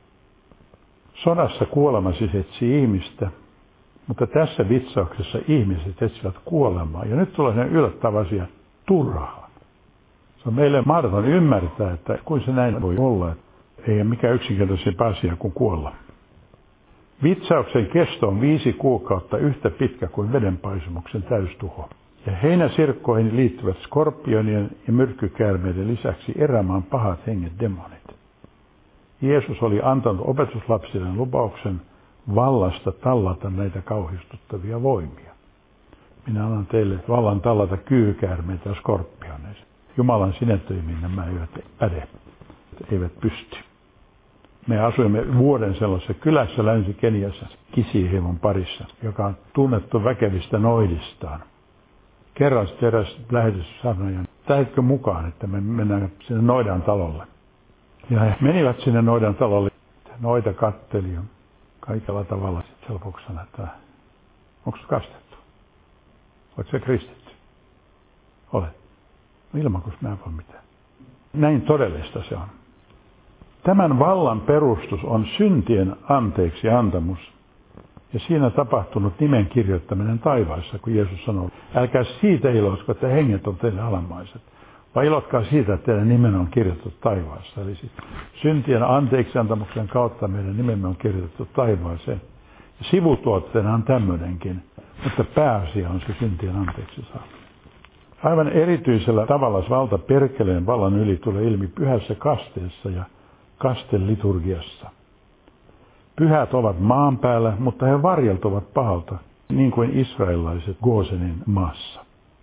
Sodassa kuolema siis etsii ihmistä, mutta tässä vitsauksessa ihmiset etsivät kuolemaa. Ja nyt tulee sen yllättävä asia, turhaan. Se on meille mahdoton ymmärtää, että kuin se näin voi olla. Ei mikään yksinkertaisempaa asia kuin kuolla. Vitsauksen kesto on viisi kuukautta yhtä pitkä kuin vedenpaisumuksen täystuho. Ja heinäsirkkoihin liittyvät skorpionien ja myrkkykäärmeiden lisäksi erämaan pahat henget demonit. Jeesus oli antanut opetuslapsille lupauksen vallasta tallata näitä kauhistuttavia voimia. Minä annan teille vallan tallata kyykäärmeitä ja skorpioneita. Jumalan sinetöimiin nämä eivät päde, eivät pysty. Me asuimme vuoden sellaisessa kylässä Länsi-Keniassa, Kisihemon parissa, joka on tunnettu väkevistä noidistaan. Kerran sitten eräs lähetys sanoi, lähdetkö mukaan, että me mennään sinne noidan talolle. Ja he menivät sinne noidan talolle. Noita katteli kaikella tavalla. Sitten lopuksi sanoi, että onko se kastettu? Oletko se kristitty? Olet. No ilman, kun mä en voi mitään. Näin todellista se on. Tämän vallan perustus on syntien anteeksi antamus. Ja siinä tapahtunut nimen kirjoittaminen taivaassa, kun Jeesus sanoo, älkää siitä iloitko, että henget on teille alamaiset, vaan ilotkaa siitä, että teidän nimen on kirjoitettu taivaassa. Eli siis syntien anteeksi antamuksen kautta meidän nimemme on kirjoitettu taivaaseen. Ja sivutuotteena on tämmöinenkin, mutta pääasia on se syntien anteeksi saaminen. Aivan erityisellä tavalla valta perkeleen vallan yli tulee ilmi pyhässä kasteessa ja kasteliturgiassa. Pyhät ovat maan päällä, mutta he varjeltuvat pahalta, niin kuin israelilaiset Goosenin maassa.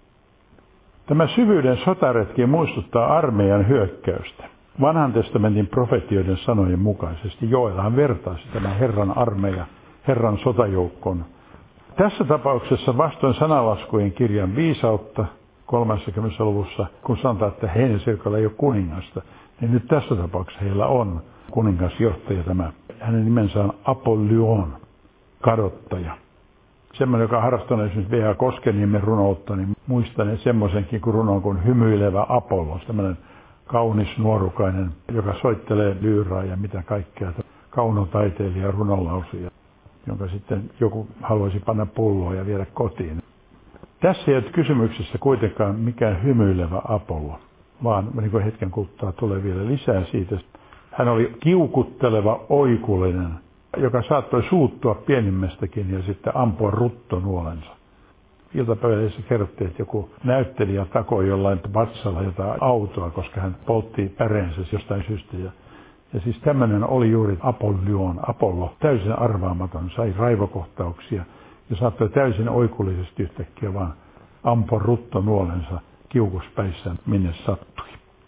Tämä syvyyden sotaretki muistuttaa armeijan hyökkäystä. Vanhan testamentin profetioiden sanojen mukaisesti Joelhan vertaisi tämän Herran armeija, Herran sotajoukkoon. Tässä tapauksessa vastoin sanalaskujen kirjan viisautta kolmaskymmenessä luvussa, kun sanotaan, että heinäsirkolla ei ole kuningasta, niin nyt tässä tapauksessa heillä on kuningasjohtaja tämä. Hänen nimensä on Apollyon, kadottaja. Semmoinen, joka harrastaa esimerkiksi V H Koskeniemen runoutta, niin muistan semmoisenkin kuin runon kuin Hymyilevä Apollo. Tämmöinen kaunis nuorukainen, joka soittelee lyyraa ja mitä kaikkea. Kaunotaiteilija runolausuja, jonka sitten joku haluaisi panna pulloon ja viedä kotiin. Tässä ei ole kysymyksessä kuitenkaan mikään hymyilevä Apollo, vaan niin kuin hetken kuluttua tulee vielä lisää siitä. Hän oli kiukutteleva oikullinen, joka saattoi suuttua pienimmästäkin ja sitten ampua ruttonuolensa. Iltapäivässä kerrottiin, että joku näyttelijä takoi jollain vatsalla jotain autoa, koska hän poltti päreensä jostain syystä. Ja, ja siis tämmöinen oli juuri Apollyon, Apollo, täysin arvaamaton, sai raivokohtauksia ja saattoi täysin oikullisesti yhtäkkiä vaan ampua ruttonuolensa kiukuspäissään minne sattui.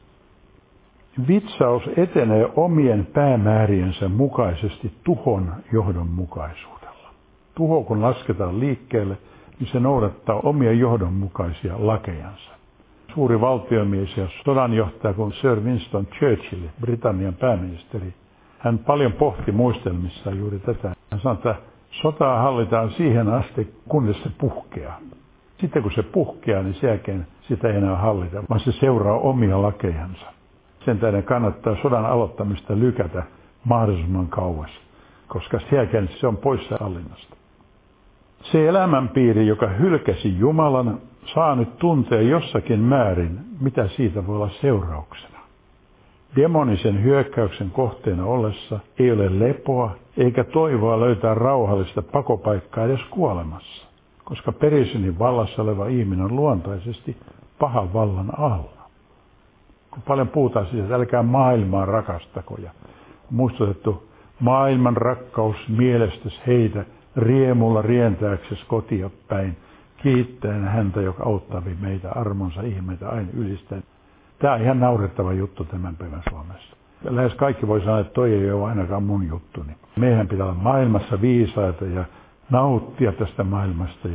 Vitsaus etenee omien päämääriensä mukaisesti tuhon johdonmukaisuudella. Tuho kun lasketaan liikkeelle, niin se noudattaa omia johdonmukaisia lakejansa. Suuri valtiomies ja sodanjohtaja kuin Sir Winston Churchill, Britannian pääministeri, hän paljon pohti muistelmissaan juuri tätä. Hän sanoi, että sotaa hallitaan siihen asti, kunnes se puhkeaa. Sitten kun se puhkeaa, niin sen jälkeen sitä ei enää hallita, vaan se seuraa omia lakejansa. Sen tähden kannattaa sodan aloittamista lykätä mahdollisimman kauas, koska sen jälkeen se on poissa hallinnasta. Se elämänpiiri, joka hylkäsi Jumalan, saa nyt tuntea jossakin määrin, mitä siitä voi olla seurauksena. Demonisen hyökkäyksen kohteena ollessa ei ole lepoa eikä toivoa löytää rauhallista pakopaikkaa edes kuolemassa, koska perisynin vallassa oleva ihminen on luontaisesti pahan vallan alla. Kun paljon puhutaan siitä, että älkää maailmaa rakastako ja muistutettu maailman rakkaus mielestäsi heitä riemulla rientääksesi kotia päin, kiittäen häntä, joka auttaa meitä armonsa ihmeitä aina ylistäen. Tämä on ihan naurettava juttu tämän päivän Suomessa. Lähes kaikki voi sanoa, että toi ei ole ainakaan mun juttuni. Meidän pitää olla maailmassa viisaita ja nauttia tästä maailmasta ja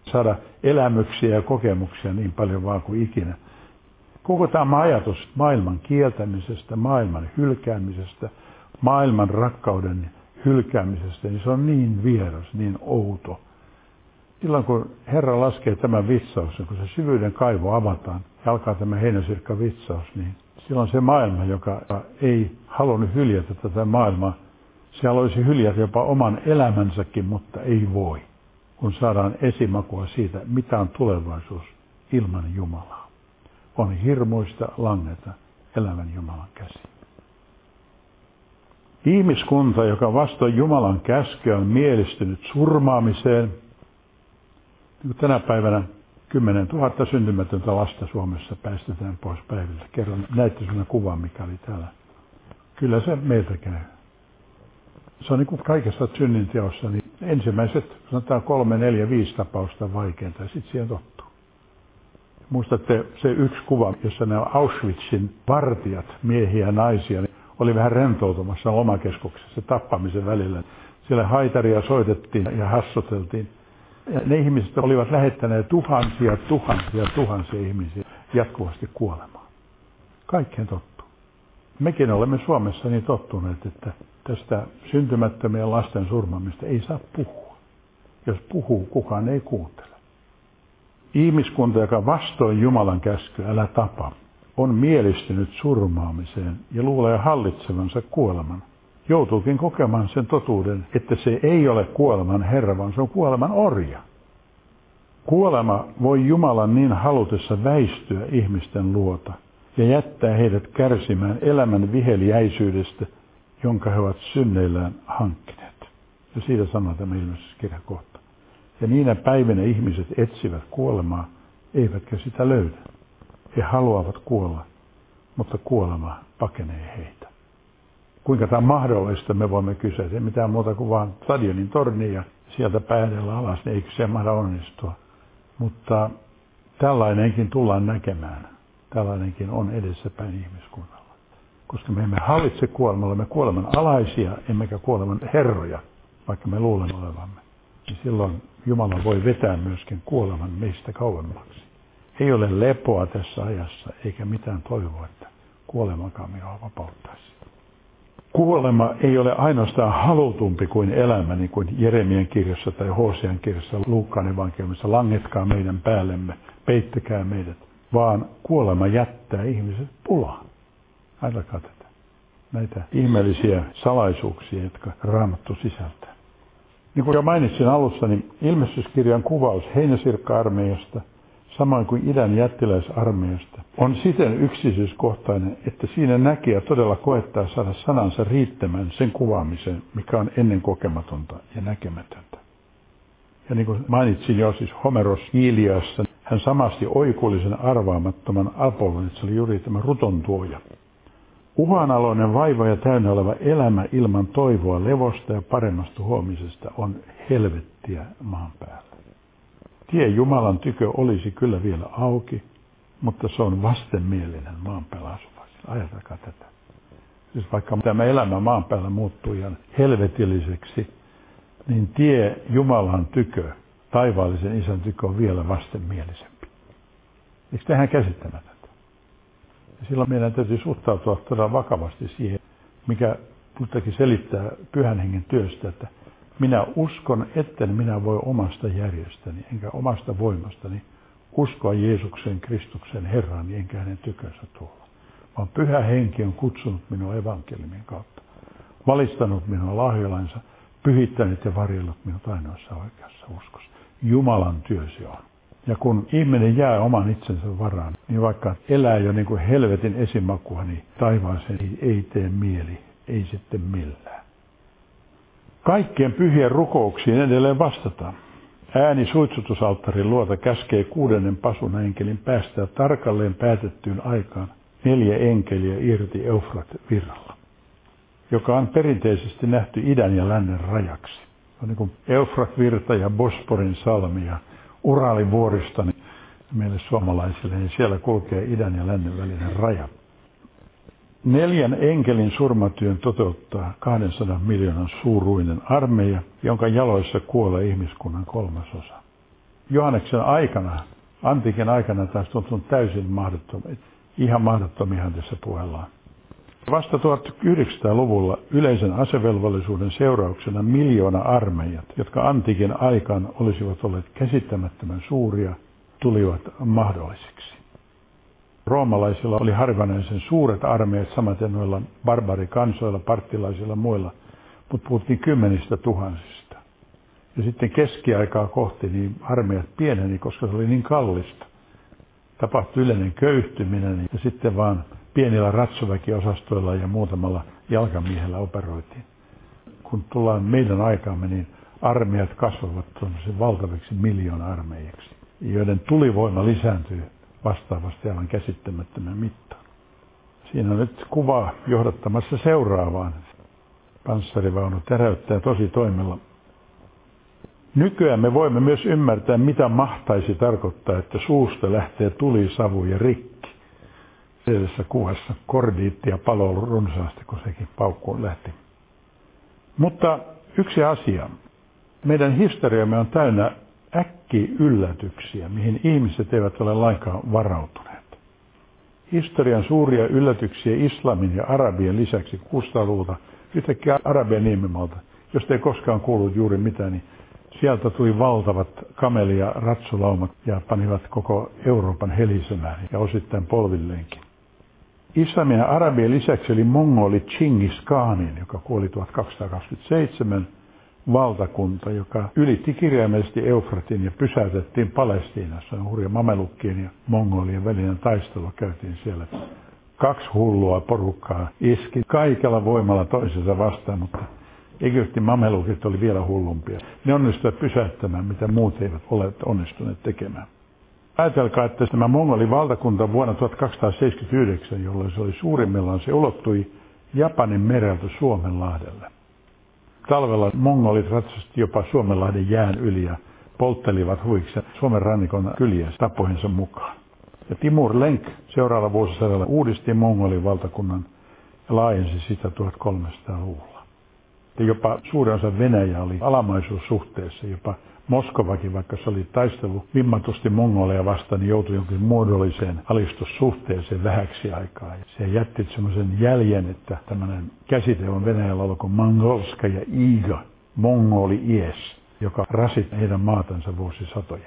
saada elämyksiä ja kokemuksia niin paljon vaan kuin ikinä. Koko tämä ajatus maailman kieltämisestä, maailman hylkäämisestä, maailman rakkauden hylkäämisestä, niin se on niin vieras, niin outo. Silloin kun Herra laskee tämän vitsauksen, kun se syvyyden kaivo avataan ja alkaa tämä heinäsirkka vitsaus, niin silloin se maailma, joka ei halunnut hyljätä tätä maailmaa, se haluaisi hyljätä jopa oman elämänsäkin, mutta ei voi, kun saadaan esimakua siitä, mitä on tulevaisuus ilman Jumalaa. On hirmuista langeta elävän Jumalan käsiin. Ihmiskunta, joka vastoin Jumalan käskyä on mielistynyt surmaamiseen, niin tänä päivänä kymmenen tuhatta syntymätöntä lasta Suomessa päästetään pois päivillä. Kerron, näitte sellainen kuva, mikä oli täällä. Kyllä se meiltä käy. Se on niin kuin kaikessa synninteossa, niin ensimmäiset sanotaan kolme, neljä, viisi tapausta vaikeinta ja sitten siihen tottuu. Muistatte se yksi kuva, jossa nämä Auschwitzin vartijat, miehiä ja naisia, niin oli vähän rentoutumassa lomakeskuksessa tappamisen välillä. Siellä haitaria soitettiin ja hassuteltiin. Ja ne ihmiset olivat lähettäneet tuhansia, tuhansia, tuhansia ihmisiä jatkuvasti kuolemaan. Kaikkeen tottuu. Mekin olemme Suomessa niin tottuneet, että tästä syntymättömien lasten surmaamista ei saa puhua. Jos puhuu, kukaan ei kuuntele. Ihmiskunta, joka vastoin Jumalan käskyä, älä tapa, on mielistynyt surmaamiseen ja luulee hallitsevansa kuoleman. Joutuukin kokemaan sen totuuden, että se ei ole kuoleman herra, vaan se on kuoleman orja. Kuolema voi Jumalan niin halutessa väistyä ihmisten luota ja jättää heidät kärsimään elämän viheliäisyydestä, jonka he ovat synneillään hankkineet. Ja siitä sanoo tämä ilmestyskirja kohta. Ja niinä päivinä ihmiset etsivät kuolemaa, eivätkä sitä löydä. He haluavat kuolla, mutta kuolema pakenee heitä. Kuinka tämä on mahdollista, me voimme kysyä. Ei mitään muuta kuin vaan stadionin torni ja sieltä päädellä alas, niin eikö se mahda onnistua. Mutta tällainenkin tullaan näkemään. Tällainenkin on edessäpäin ihmiskunnalla. Koska me emme hallitse kuolemalla, me kuoleman alaisia, emmekä kuoleman herroja, vaikka me luulemme olevamme. Niin silloin Jumala voi vetää myöskin kuoleman meistä kauemmaksi. Ei ole lepoa tässä ajassa, eikä mitään toivoa, että kuolemakaan minua vapauttaisi. Kuolema ei ole ainoastaan halutumpi kuin elämä, niin kuin Jeremian kirjassa tai Hosean kirjassa, Luukkaan evankeliumissa, langetkaa meidän päällemme, peittäkää meidät, vaan kuolema jättää ihmiset pulaan. Ajatelkaa tätä. Näitä ihmeellisiä salaisuuksia, jotka Raamattu sisältää. Niin kuin jo mainitsin alussa, niin ilmestyskirjan kuvaus heinäsirkka-armeijasta, samoin kuin idän jättiläisarmeijasta, on siten yksityiskohtainen, että siinä näkijä todella koettaa saada sanansa riittämään sen kuvaamiseen, mikä on ennen kokematonta ja näkemätöntä. Ja niin kuin mainitsin jo siis Homeros Iliassa, hän samasti oikullisen arvaamattoman Apollon, että se oli juuri tämä ruton tuoja. Uhanaloinen vaiva ja täynnä oleva elämä ilman toivoa levosta ja paremmasta huomisesta on helvettiä maan päällä. Tie Jumalan tykö olisi kyllä vielä auki, mutta se on vastenmielinen maan päällä asuvaisille. Ajatelkaa tätä. Siis vaikka tämä elämä maan päällä muuttuu ihan helvetilliseksi, niin tie Jumalan tykö, taivaallisen isän tykö on vielä vastenmielisempi. Eikö tähän käsittämätöntä? Ja silloin meidän täytyy suhtautua todella vakavasti siihen, mikä Luttakin selittää Pyhän Hengen työstä, että minä uskon, etten minä voi omasta järjestäni, enkä omasta voimastani uskoa Jeesuksen Kristuksen Herran, enkä hänen tykönsä tulla. Vaan Pyhä Henki on kutsunut minua evankeliumin kautta, valistanut minua lahjoillansa, pyhittänyt ja varjellut minut ainoassa oikeassa uskossa. Jumalan työ se on. Ja kun ihminen jää oman itsensä varaan, niin vaikka elää jo niin kuin helvetin esimakua, niin taivaaseen ei, ei tee mieli, ei sitten millään. Kaikkien pyhien rukouksiin edelleen vastataan. Ääni suitsutusalttarin luota käskee kuudennen pasun enkelin päästää tarkalleen päätettyyn aikaan neljä enkeliä irti Eufrat-virralla, joka on perinteisesti nähty idän ja lännen rajaksi. On niin kuin Eufrat-virta ja Bosporin salmi ja Uralin vuorista, niin meille suomalaisille, niin siellä kulkee idän ja lännen välinen raja. Neljän enkelin surmatyön toteuttaa kahdensadan miljoonan suuruinen armeija, jonka jaloissa kuolee ihmiskunnan kolmasosa. Johanneksen aikana, antiikin aikana taas tuntunut täysin mahdottomia. Ihan mahdottomihan tässä puhellaan. Vasta tuhatyhdeksänsataaluvulla yleisen asevelvollisuuden seurauksena miljoona armeijat, jotka antiikin aikaan olisivat olleet käsittämättömän suuria, tulivat mahdollisiksi. Roomalaisilla oli harvinaisen suuret armeijat, samaten noilla barbarikansoilla, parttilaisilla ja muilla, mutta puhuttiin kymmenistä tuhansista. Ja sitten keskiaikaa kohti niin armeijat pieneni, koska se oli niin kallista. Tapahtui yleinen köyhtyminen ja sitten vaan pienillä ratsuväkiosastoilla ja muutamalla jalkamiehellä operoitiin. Kun tullaan meidän aikaamme, niin armeijat kasvavat valtaviksi miljoona-armeijaksi, joiden tulivoima lisääntyy vastaavasti aivan käsittämättömän mittaan. Siinä on nyt kuva johdattamassa seuraavaan. Panssarivaunu täräyttää tosi toimella. Nykyään me voimme myös ymmärtää, mitä mahtaisi tarkoittaa, että suusta lähtee tulisavu ja rikki. Edellisessä kuvassa kordiittia paloi runsaasti, kun sekin paukkuun lähti. Mutta yksi asia. Meidän historiamme on täynnä äkki-yllätyksiä, mihin ihmiset eivät ole lainkaan varautuneet. Historian suuria yllätyksiä islamin ja arabien lisäksi kuusisataaluvulta, yhtäkkiä Arabian niemimaalta, josta ei koskaan kuullut juuri mitään, niin sieltä tuli valtavat kameli- ja ratsulaumat ja panivat koko Euroopan helisemään ja osittain polvilleenkin. Islamin ja arabien lisäksi oli mongoli Chingis Khanin, joka kuoli tuhatkaksisataakaksikymmentäseitsemän, valtakunta, joka ylitti kirjaimellisesti Eufratin ja pysäytettiin Palestiinassa. Hurja mamelukkien ja mongolien välinen taistelu käytiin siellä. Kaksi hullua porukkaa iski kaikella voimalla toisensa vastaan, mutta Egyptin mamelukit oli vielä hullumpia. Ne onnistuivat pysäyttämään, mitä muut eivät ole onnistuneet tekemään. Ajatelkaa, että tämä mongolin valtakunta vuonna tuhatkaksisataaseitsemänkymmentäyhdeksän, jolloin se oli suurimmillaan, se ulottui Japanin mereltä Suomenlahdelle. Talvella mongolit ratsasti jopa Suomenlahden jään yli ja polttelivat huiksi Suomen rannikon kyliä tapoihinsa mukaan. Ja Timur Lenk seuraavalla vuosisadalla uudisti mongolin valtakunnan ja laajensi sitä tuhatkolmesataaluvulla. Ja jopa suurin osa Venäjä oli alamaisuussuhteessa, jopa Moskovakin, vaikka se oli taistelu vimmatusti mongoleja vastaan, niin joutui jonkin muodolliseen alistussuhteeseen vähäksi aikaa. Ja se jätti semmoisen jäljen, että tämmöinen käsite on Venäjällä ollut kuin mongolska ja iga, mongoli ies, joka rasitti heidän maatansa vuosisatoja.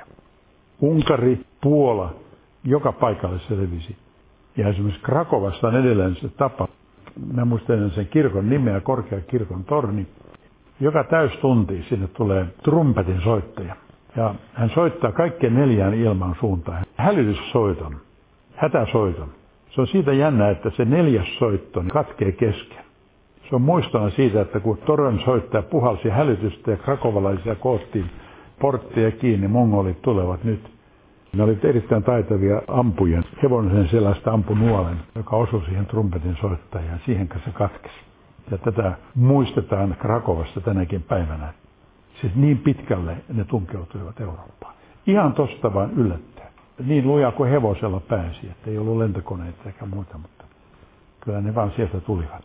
Unkari, Puola, joka paikalle se levisi. Ja esimerkiksi Krakovassa on edelleen se tapa. Mä muistan sen kirkon nimeä, korkea kirkon torni. Joka täystunti sinne tulee trumpetin soittaja. Ja hän soittaa kaikkien neljään ilman suuntaan. Hälytyssoiton, hätäsoiton. Se on siitä jännä, että se neljäs soitto katkee kesken. Se on muistona siitä, että kun toron soittaja puhalsi hälytystä ja krakovalaisia koottiin portteja kiinni, mongolit tulevat nyt. Ne olivat erittäin taitavia ampujia. Hevonen sellaista ampui nuolen, joka osui siihen trumpetin soittajaan. Siihen se katkesi. Ja tätä muistetaan Krakovassa tänäkin päivänä. Siis niin pitkälle ne tunkeutuivat Eurooppaan. Ihan tosta vaan yllättäen. Niin lujaa kuin hevosella pääsi, että ei ollut lentokoneita eikä muuta, mutta kyllä ne vaan sieltä tulivat.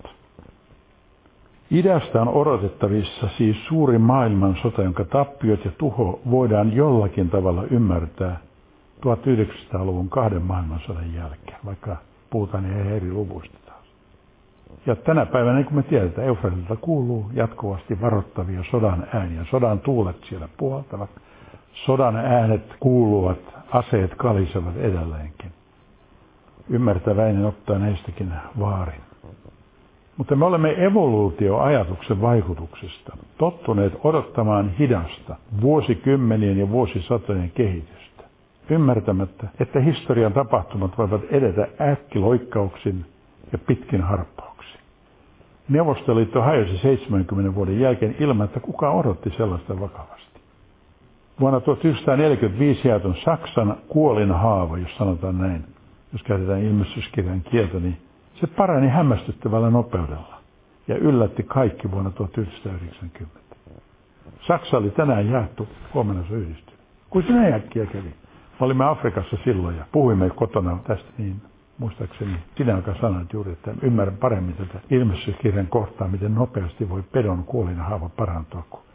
Idästä on odotettavissa siis suuri maailmansota, jonka tappiot ja tuho voidaan jollakin tavalla ymmärtää tuhatyhdeksänsataaluvun kahden maailmansodan jälkeen, vaikka puhutaan ihan eri luvuista taas. Ja tänä päivänä, niin kuin me tiedetään, Eufratilta kuuluu jatkuvasti varoittavia sodan ääniä. Sodan tuulet siellä puhaltavat, sodan äänet kuuluvat, aseet kalisevat edelleenkin. Ymmärtäväinen ottaa näistäkin vaarin. Mutta me olemme evoluutioajatuksen vaikutuksesta tottuneet odottamaan hidasta vuosikymmenien ja vuosisatojen kehitystä, ymmärtämättä, että historian tapahtumat voivat edetä äkkiloikkauksin ja pitkin harppauksin. Neuvostoliitto hajosi seitsemänkymmenen vuoden jälkeen ilman, että kukaan odotti sellaista vakavasti. Vuonna tuhatyhdeksänsataaneljäkymmentäviisi jaetun Saksan kuolinhaava, jos sanotaan näin, jos käytetään ilmestyskirjan kieltä, niin se parani hämmästyttävällä nopeudella ja yllätti kaikki vuonna tuhatyhdeksänsataayhdeksänkymmentä. Saksa oli tänään jaettu, huomenna se yhdistynyt. Kuin se näin äkkiä kävi. Me olimme Afrikassa silloin ja puhuimme kotona tästä, niin muistaakseni sinä, joka sanoit juuri, että ymmärrän paremmin tätä ilmestyskirjan kohtaa, miten nopeasti voi pedon kuolinhaava parantua, kun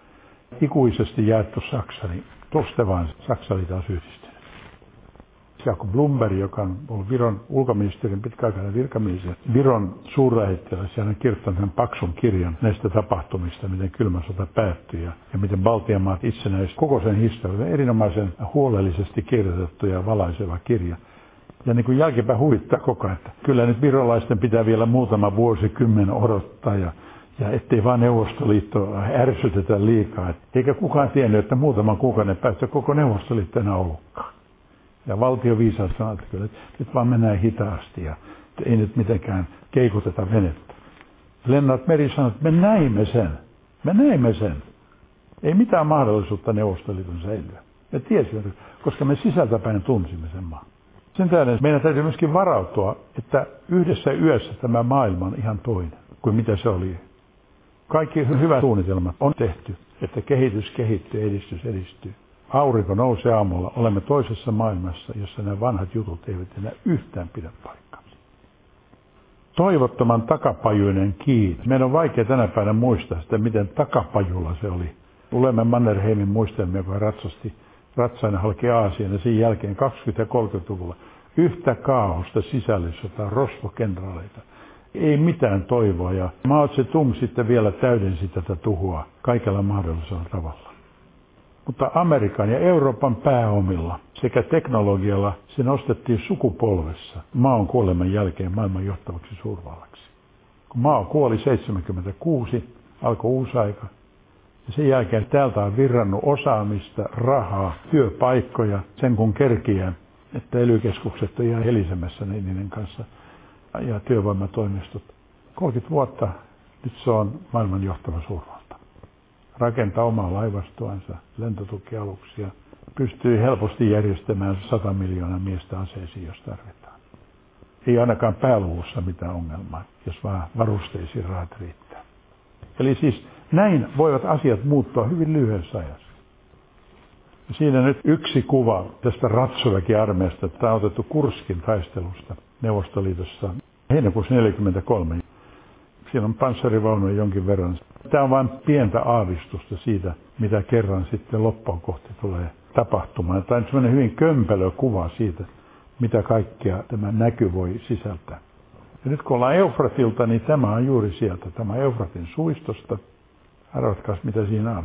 ikuisesti jaettu Saksa, niin tuosta vaan Saksa oli taas yhdistynyt. Jaakko Blumberg, joka on ollut Viron ulkoministerin pitkäaikainen virkamies ja Viron suurlähettiläs, ja hän on kirjoittanut tämän paksun kirjan näistä tapahtumista, miten kylmä sota päättyi ja, ja miten Baltian maat itsenäisivät. Koko sen historian erinomaisen huolellisesti kirjoitettu ja valaiseva kirja. Ja niin kuin jälkeenpäin huvittaa koko ajan, että kyllä nyt virolaisten pitää vielä muutama vuosikymmen odottaa ja Ja ettei vaan Neuvostoliitto ärsytetä liikaa. Eikä kukaan tiennyt, että muutaman kuukauden päästä koko Neuvostoliitto enää ollutkaan. Ja valtioviisaat sanoo, että kyllä, että nyt vaan mennään hitaasti ja ei nyt mitenkään keikuteta venettä. Lennart Meri sanoi, että me näimme sen. Me näimme sen. Ei mitään mahdollisuutta Neuvostoliiton säilyä. Me tiesimme, koska me sisältäpäin tunsimme sen maan. Sen tähden meidän täytyy myöskin varautua, että yhdessä yössä tämä maailma on ihan toinen kuin mitä se oli. Kaikki hyvät suunnitelmat on tehty, että kehitys kehittyy, edistys edistyy. Aurinko nousee aamulla, olemme toisessa maailmassa, jossa nämä vanhat jutut eivät enää yhtään pidä paikkaansa. Toivottoman takapajuinen kiinni. Meidän on vaikea tänä päivänä muistaa sitä, miten takapajulla se oli. Tulemme Mannerheimin muistelmia, joka ratsasti ratsaina halki Aasian ja sen jälkeen kaksikymmentä- ja kolmekymmentäluvulla yhtä kaaosta sisällissotaa, rosvokenraaleita. Ei mitään toivoa ja Mao Tse-tung sitten vielä täydensi tätä tuhoa kaikella mahdollisella tavalla. Mutta Amerikan ja Euroopan pääomilla sekä teknologialla se nostettiin sukupolvessa Maon kuoleman jälkeen maailman johtavaksi suurvallaksi. Kun Mao kuoli seitsemänkymmentäkuusi, alkoi uusi aika. Ja sen jälkeen täältä on virrannut osaamista, rahaa, työpaikkoja, sen kun kerkiää, että ely keskukset on ihan helisemässä niiden kanssa. Ja työvoimatoimistot. kolmekymmentä vuotta, nyt se on maailman johtava suurvalta. Rakentaa omaa laivastoansa, lentotukialuksia, pystyy helposti järjestämään sata miljoonaa miestä aseisiin, jos tarvitaan. Ei ainakaan pääluvussa mitään ongelmaa, jos vaan varusteisiin rahat riittää. Eli siis näin voivat asiat muuttua hyvin lyhyessä ajassa. Ja siinä nyt yksi kuva tästä Ratsuväki-armeijasta, tämä on otettu Kurskin taistelusta Neuvostoliitossa heinäkuussa neljäkymmentäkolme. Siinä on panssarivaunuja jonkin verran. Tämä on vain pientä aavistusta siitä, mitä kerran sitten loppuun kohti tulee tapahtumaan. Tämä on sellainen hyvin kömpelö kuva siitä, mitä kaikkea tämä näky voi sisältää. Ja nyt kun ollaan Eufratilta, niin tämä on juuri sieltä. Tämä Eufratin suistosta. Arvatkaas, mitä siinä on.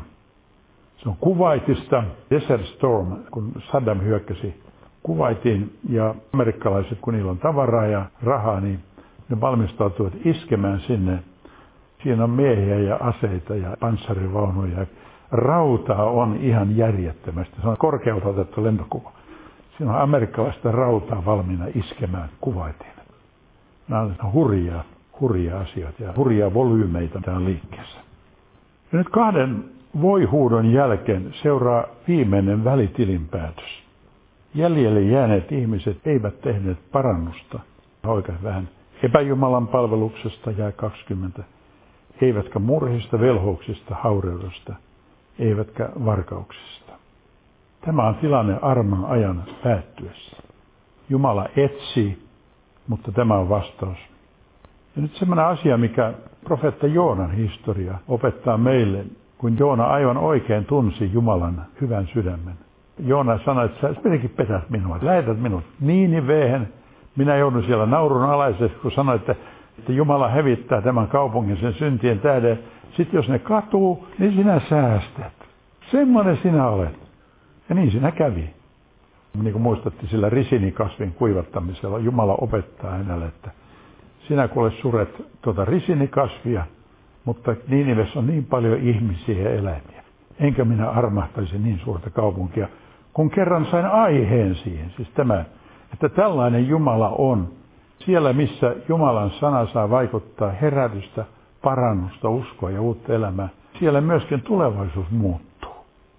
Se on Kuwaitista, Desert Storm, kun Saddam hyökkäsi Kuwaitiin ja amerikkalaiset, kun niillä on tavaraa ja rahaa, niin ne valmistautuvat iskemään sinne. Siinä on miehiä ja aseita ja panssarivaunuja. Rautaa on ihan järjettömästi. Se on korkealta otettu lentokuva. Siinä on amerikkalaista rautaa valmiina iskemään Kuwaitiin. Nämä on hurjia, hurjia asioita ja hurjia volyymeita täällä liikkeessä. Ja nyt kahden voihuudon jälkeen seuraa viimeinen välitilinpäätös. Jäljelle jääneet ihmiset eivät tehneet parannusta. Oikein vähän epäjumalan palveluksesta jää kaksikymmentä. Eivätkä murhista, velhouksista, haureudesta, eivätkä varkauksista. Tämä on tilanne armon ajan päättyessä. Jumala etsii, mutta tämä on vastaus. Ja nyt semmoinen asia, mikä profeetta Joonan historia opettaa meille, kun Joona aivan oikein tunsi Jumalan hyvän sydämen. Joona sanoi, että sä kuitenkin petät minua, lähetät minut Niiniveen. Minä joudun siellä naurun alaisesti, kun sanoin, että, että Jumala hävittää tämän kaupungin sen syntien tähden. Sitten jos ne katuu, niin sinä säästät. Semmoinen sinä olet. Ja niin sinä kävi. Niin kuin muistattiin sillä risinikasvin kuivattamisella, Jumala opettaa hänelle, että sinä kuule suret tuota risinikasvia, mutta Niinivessä on niin paljon ihmisiä ja eläimiä. Enkä minä armahtaisi niin suurta kaupunkia, kun kerran sain aiheen siihen. Siis tämä, että tällainen Jumala on siellä, missä Jumalan sana saa vaikuttaa herätystä, parannusta, uskoa ja uutta elämää. Siellä myöskin tulevaisuus muuttuu.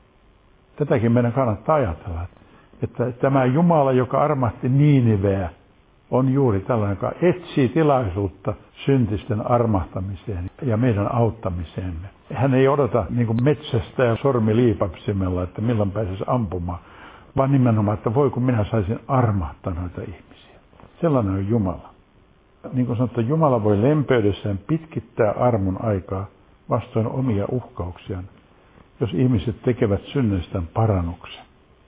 Tätäkin meidän kannattaa ajatella, että tämä Jumala, joka armahti Niiniveä, on juuri tällainen, joka etsii tilaisuutta syntisten armahtamiseen ja meidän auttamiseemme. Hän ei odota niin kuin metsästä ja sormiliipapsimella, että milloin pääsisi ampumaan, vaan nimenomaan, että voi kun minä saisin armahtaa noita ihmisiä. Sellainen on Jumala. Niin kuin sanottu, Jumala voi lempeydessään pitkittää armon aikaa vastoin omia uhkauksiaan. jos ihmiset tekevät synneistään parannuksen.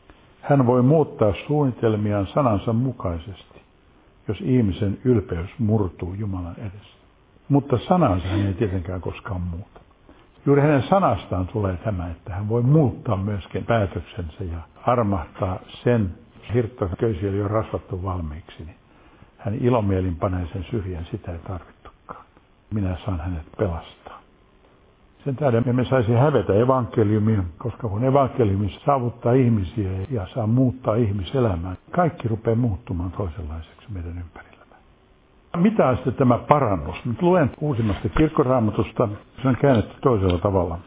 Hän voi muuttaa suunnitelmiaan sanansa mukaisesti, jos ihmisen ylpeys murtuu Jumalan edessä. Mutta sanansa hän ei tietenkään koskaan muuta. Juuri hänen sanastaan tulee tämä, että hän voi muuttaa myöskin päätöksensä ja armahtaa sen hirttoköysi, oli jo rasvattu valmiiksi. Niin hän ilomielin panee sen syrjään, sitä ei tarvittukaan. Minä saan hänet pelastaa. Sen tähden me saisi hävetä evankeliumia, koska kun evankeliumi saavuttaa ihmisiä ja saa muuttaa ihmiselämää, kaikki rupeaa muuttumaan toisenlaiseksi meidän ympärillämme. Mitä on sitten tämä parannus? Nyt luen uusimmasta kirkkoraamatusta, se on käännetty toisella tavalla.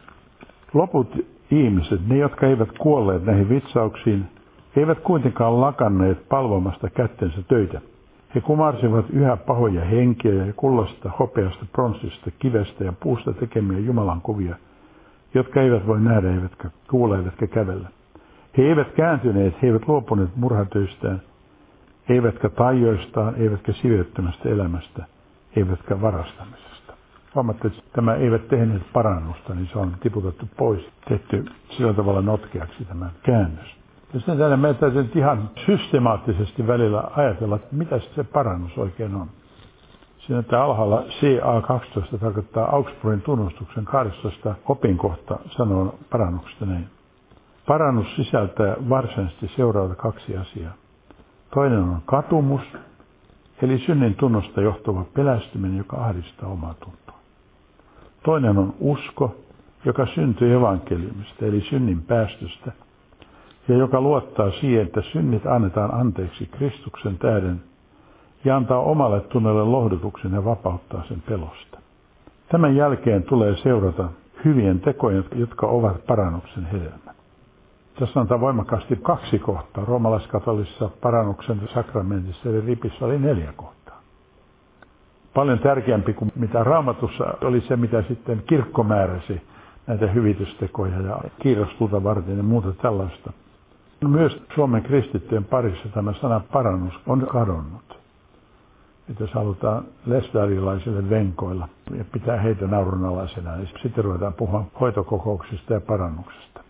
Loput ihmiset, ne jotka eivät kuolleet näihin vitsauksiin, eivät kuitenkaan lakanneet palvomasta kättensä töitä. He kumarsivat yhä pahoja henkiä ja kullasta, hopeasta, pronssista, kivestä ja puusta tekemiä Jumalan kuvia, jotka eivät voi nähdä, eivätkä kuulla, eivätkä kävellä. He eivät kääntyneet, he eivät luopuneet murhatöistään, eivätkä taioistaan, eivätkä siveettömästä elämästä, eivätkä varastamisesta. Huomaatte, että tämä eivät tehneet parannusta, niin se on tiputettu pois, tehty sillä tavalla notkeaksi tämä käännös. Ja sen tähden meidän täytyy ihan systemaattisesti välillä ajatella, että mitä se parannus oikein on. Siinä tämä alhaalla C A kaksitoista tarkoittaa Augsburgin tunnustuksen kahdeksantoista opinkohta sanoo parannuksesta näin. Parannus sisältää varsinaisesti seuraavat kaksi asiaa. Toinen on katumus, eli synnin tunnosta johtuva pelästyminen, joka ahdistaa omaa tuntoa. Toinen on usko, joka syntyy evankeliumista, eli synnin päästöstä, ja joka luottaa siihen, että synnit annetaan anteeksi Kristuksen tähden ja antaa omalle tunnelle lohdutuksen ja vapauttaa sen pelosta. Tämän jälkeen tulee seurata hyvien tekojen, jotka ovat parannuksen hedelmä. Tässä sanotaan voimakkaasti kaksi kohtaa. Roomalaiskatolissa parannuksen sakramentissa eli ripissä oli neljä kohtaa. Paljon tärkeämpi kuin mitä Raamatussa oli se, mitä sitten kirkko määräsi näitä hyvitystekoja ja kiirastulta varten ja muuta tällaista. Myös Suomen kristittyjen parissa tämä sana parannus on kadonnut. Että jos halutaan lesbarilaisille venkoilla ja pitää heitä naurunalaisena, niin sitten ruvetaan puhua hoitokokouksista ja parannuksesta.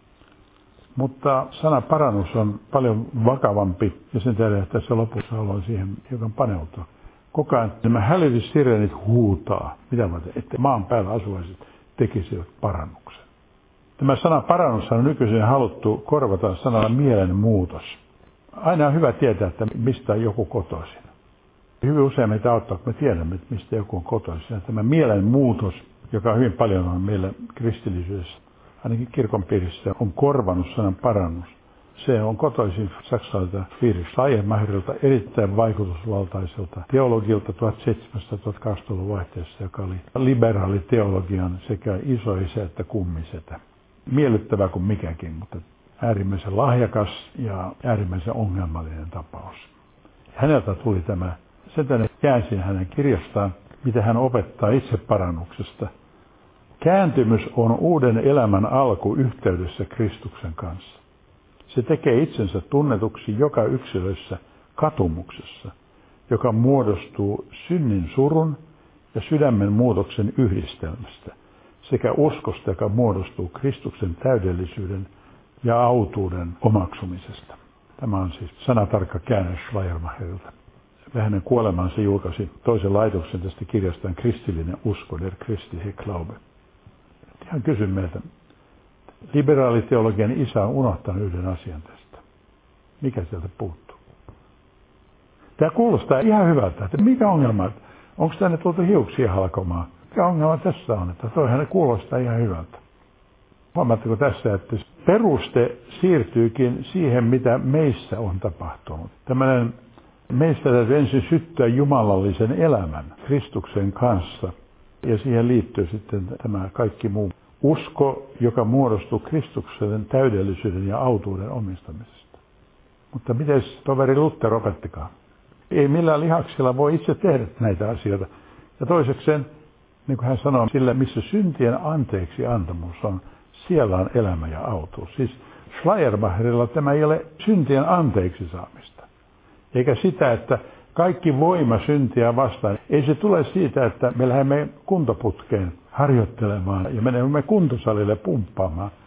Mutta sana parannus on paljon vakavampi ja sen tähden tässä lopussa haluan siihen hiukan paneutua. Koko ajan nämä hälytyssireenit huutaa, mitä varten, että maan päällä asuvaiset tekisivät parannuksen. Tämä sana parannus on nykyisin haluttu korvata sanalla mielenmuutos. Aina on hyvä tietää, että mistä on joku kotoisin. Hyvin usein meitä auttaa, kun me tiedämme, että mistä joku on kotoisin. Tämä mielenmuutos, joka hyvin paljon on meillä kristillisyydessä, ainakin kirkon piirissä, on korvannut sanan parannus. Se on kotoisin saksalaiselta Friedrich Schleiermacherilta, erittäin vaikutusvaltaiselta teologilta tuhatseitsemänsataa-tuhatkahdeksansataaluvun vaihteessa, joka oli liberaali teologian sekä isoisä että kummisetä. Miellyttävä kuin mikäkin, mutta äärimmäisen lahjakas ja äärimmäisen ongelmallinen tapaus. Häneltä tuli tämä, sen tänne käänsin hänen kirjastaan, mitä hän opettaa itseparannuksesta. Kääntymys on uuden elämän alku yhteydessä Kristuksen kanssa. Se tekee itsensä tunnetuksi joka yksilössä katumuksessa, joka muodostuu synnin surun ja sydämen muutoksen yhdistelmästä, sekä uskosta, joka muodostuu Kristuksen täydellisyyden ja autuuden omaksumisesta. Tämä on siis sanatarkka käännös Schleiermacherilta. Hänen kuolemansa julkaisi toisen laitoksen tästä kirjastaan Kristillinen usko, der christliche Glaube. Ihan kysyn meiltä. Liberaaliteologian isä on unohtanut yhden asian tästä. Mikä sieltä puuttuu? Tämä kuulostaa ihan hyvältä, että mikä ongelma, onko tänne tultu hiuksia halkomaan? Mikä ongelma tässä on, että toihan kuulostaa ihan hyvältä. Huomaatteko tässä, että peruste siirtyykin siihen, mitä meissä on tapahtunut. Tällainen meistä täytyy ensin syttyä jumalallisen elämän Kristuksen kanssa ja siihen liittyy sitten tämä kaikki muu. Usko, joka muodostuu Kristuksen täydellisyyden ja autuuden omistamisesta. Mutta miten toveri Luther opettikaan? Ei millään lihaksilla voi itse tehdä näitä asioita. Ja toisekseen, niin kuin hän sanoo, sillä missä syntien anteeksi antamus on, siellä on elämä ja autuus. Siis Schleiermacherilla tämä ei ole syntien anteeksi saamista. Eikä sitä, että kaikki voima syntiä vastaan. Ei se tule siitä, että me lähdemme kuntoputkeen harjoittelemaan ja menemme kuntosalille pumppaamaan,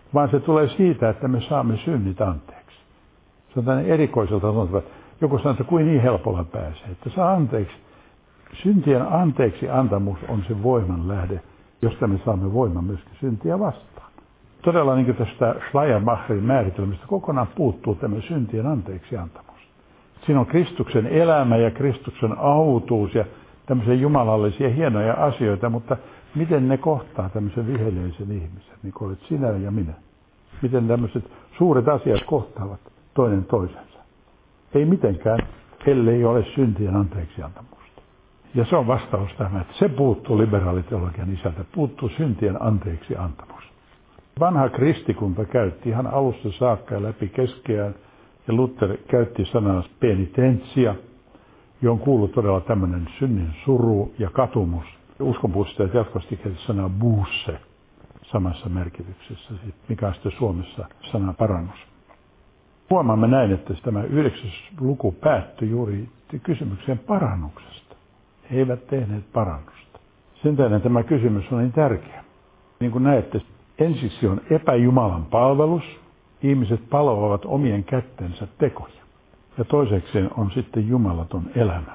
vaan se tulee siitä, että me saamme synnit anteeksi. Se on tämmöinen erikoiselta tuntuva. Joku sanoo, että kuin niin helpolla pääsee, että saa anteeksi. Syntien anteeksi antamus on se voiman lähde, josta me saamme voiman myöskin syntiä vastaan. Todella niin kuin tästä Schleiermacherin määritelmästä kokonaan puuttuu tämä syntien anteeksi antamus. Siinä on Kristuksen elämä ja Kristuksen autuus ja tämmöisiä jumalallisia hienoja asioita, mutta miten ne kohtaa tämmöisen viheliäisen ihmisen, niin kuin olet sinä ja minä? Miten tämmöiset suuret asiat kohtaavat toinen toisensa? Ei mitenkään, ellei ole syntien anteeksi antamusta. Ja se on vastaus tähän, että se puuttuu liberaaliteologian isältä, puuttuu syntien anteeksi antamus. Vanha kristikunta käytti ihan alusta saakka ja läpi keskeään, ja Luther käytti sanaa penitentsia, johon kuuluu todella tämmöinen synnin suru ja katumus. Uskonpuolustajat jatkuvasti käytti sanaa buusse samassa merkityksessä, mikä on sitten Suomessa sana parannus. Huomaamme näin, että tämä yhdeksäs luku päättyi juuri kysymykseen parannuksesta. He eivät tehneet parannusta. Sen tähden tämä kysymys on niin tärkeä. Niin kuin näette, ensiksi on epäjumalan palvelus. Ihmiset palvovat omien kättensä tekoja. Ja toisekseen on sitten jumalaton elämä.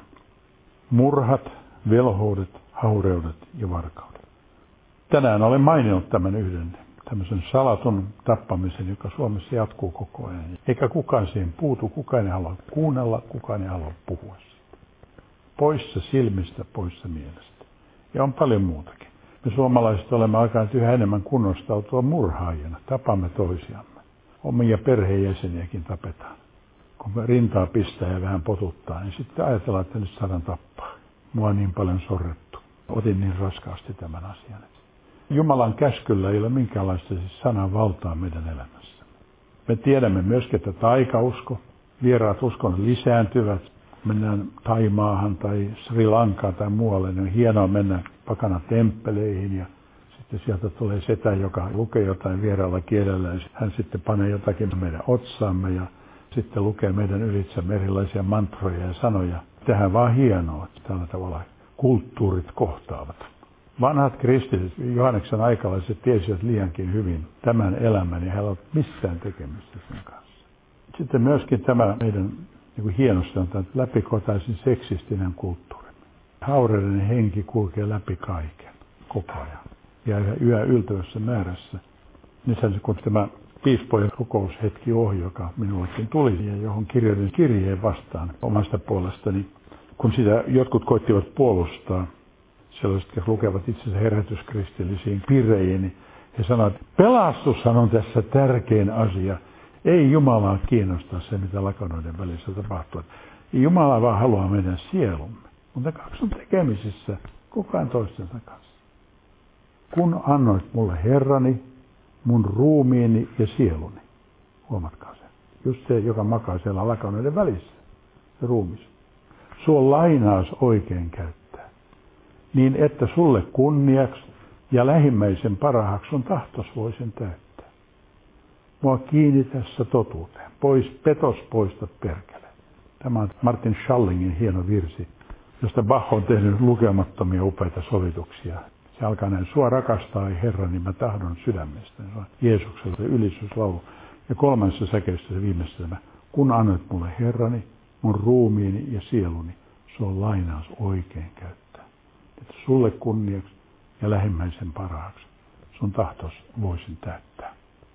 Murhat, velhoudet, haureudet ja varkaudet. Tänään olen maininnut tämän yhden tämmöisen salatun tappamisen, joka Suomessa jatkuu koko ajan. Eikä kukaan siihen puutu, kukaan ei halua kuunnella, kukaan ei halua puhua siitä. Poissa silmistä, poissa mielestä. Ja on paljon muutakin. Me suomalaiset olemme alkaneet yhä enemmän kunnostautua murhaajina. Tapamme toisiamme. Omia perheenjäseniäkin tapetaan. Kun rintaa pistää ja vähän potuttaa, niin sitten ajatellaan, että nyt saadaan tappaa. Mua on niin paljon sorrettu. Otin niin raskaasti tämän asian. Jumalan käskyllä ei ole minkäänlaista siis sanan valtaa meidän elämässä. Me tiedämme myöskin, että taikausko, vieraat uskonnot lisääntyvät. Mennään Taimaahan tai Sri Lankaan tai muualle, niin on hienoa mennä pakana temppeleihin ja sitten sieltä tulee setä, joka lukee jotain vieraalla kielellä ja hän sitten panee jotakin meidän otsaamme ja sitten lukee meidän ylitsämme erilaisia mantroja ja sanoja. Tähän vaan hienoa, että tällä tavalla kulttuurit kohtaavat. Vanhat kristityt, Johanneksen aikalaiset tiesivät liiankin hyvin tämän elämän ja he eivät missään tekemistä sen kanssa. Sitten myöskin tämä meidän niin kuin hienosti on tämä läpikotaisin seksistinen kulttuuri. Haureiden henki kulkee läpi kaiken koko ajan ja yhä yltävässä määrässä. Nythän kun tämä piispojen kokoushetki ohi, joka minullekin tuli ja johon kirjoitin kirjeen vastaan omasta puolestani, kun sitä jotkut koittivat puolustaa, sellaiset, jotka lukevat itsensä herätyskristillisiin piireihin, niin he sanoivat, että pelastushan on tässä tärkein asia. Ei Jumalaa kiinnostaa se, mitä lakanoiden välissä tapahtuu. Jumala vaan haluaa meidän sielumme. Mutta kaksi on tekemisissä koko ajan toistensa kanssa. Kun annoit mulle Herrani, mun ruumiini ja sieluni. Huomatkaa sen. Just se, joka makaa siellä lakanoiden välissä. Se ruumis. Suo lainaus oikein käyttää. Niin, että sulle kunniaksi ja lähimmäisen parhaaksi sun tahtos voisin täyttää. Mua kiinni tässä totuuteen. Pois petos, poista perkele. Tämä on Martin Schallingin hieno virsi, josta Bach on tehnyt lukemattomia upeita sovituksia. Se alkaa näin, sua rakastaa Herra, niin mä tahdon sydämestä. Se on Jeesukselta ylistyslaulu. Ja kolmannessa säkeessä se viimeistä tämä, kun annoit mulle Herrani, mun ruumiini ja sieluni, se on lainaus oikein käyttää. Että sulle kunniaksi ja lähimmäisen parhaaksi sun tahtos voisin täyttää.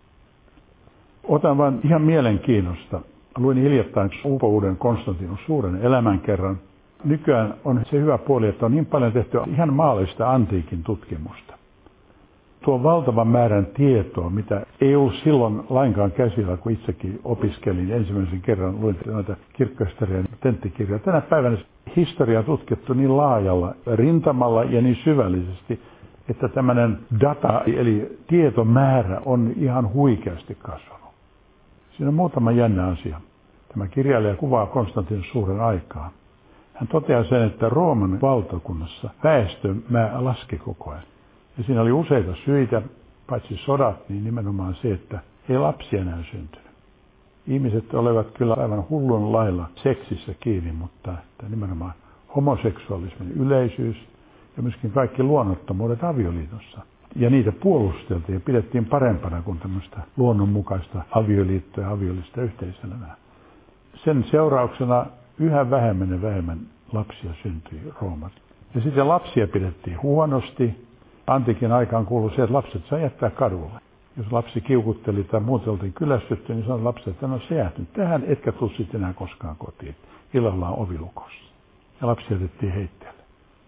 Otan vain ihan mielenkiinnosta. Luin hiljattain uuden Konstantinus suuren elämänkerran. Nykyään on se hyvä puoli, että on niin paljon tehty ihan maallista antiikin tutkimusta. Tuo valtavan määrän tietoa, mitä ei ollut silloin lainkaan käsillä, kun itsekin opiskelin ensimmäisen kerran, luin noita kirkkohistorian tenttikirjoja. Tänä päivänä historia on tutkittu niin laajalla rintamalla ja niin syvällisesti, että tämmöinen data, eli tietomäärä on ihan huikeasti kasvanut. Siinä on muutama jännä asia. Tämä kirjailija kuvaa Konstantinus suuren aikaa. Hän toteaa sen, että Rooman valtakunnassa väestön määrä laski koko ajan. Ja siinä oli useita syitä, paitsi sodat, niin nimenomaan se, että ei lapsia enää syntynyt. Ihmiset olivat kyllä aivan hullun lailla seksissä kiinni, mutta että nimenomaan homoseksuaalismin yleisyys ja myöskin kaikki luonnottomuudet avioliitossa ja niitä puolusteltiin ja pidettiin parempana kuin tämmöistä luonnonmukaista avioliittoa ja aviolista yhteiselämää. Sen seurauksena yhä vähemmän ja vähemmän lapsia syntyi Roomassa. Ja sitten lapsia pidettiin huonosti. Antiikin aikaan kuului se, että lapset saa jättää kadulle. Jos lapsi kiukutteli tai muuten oltiin kylästytty, niin sanoi lapset, että no se jäätynyt tähän, etkä tule sitten enää koskaan kotiin. Illalla on ovi lukossa. Ja lapsi jätettiin heitteelle.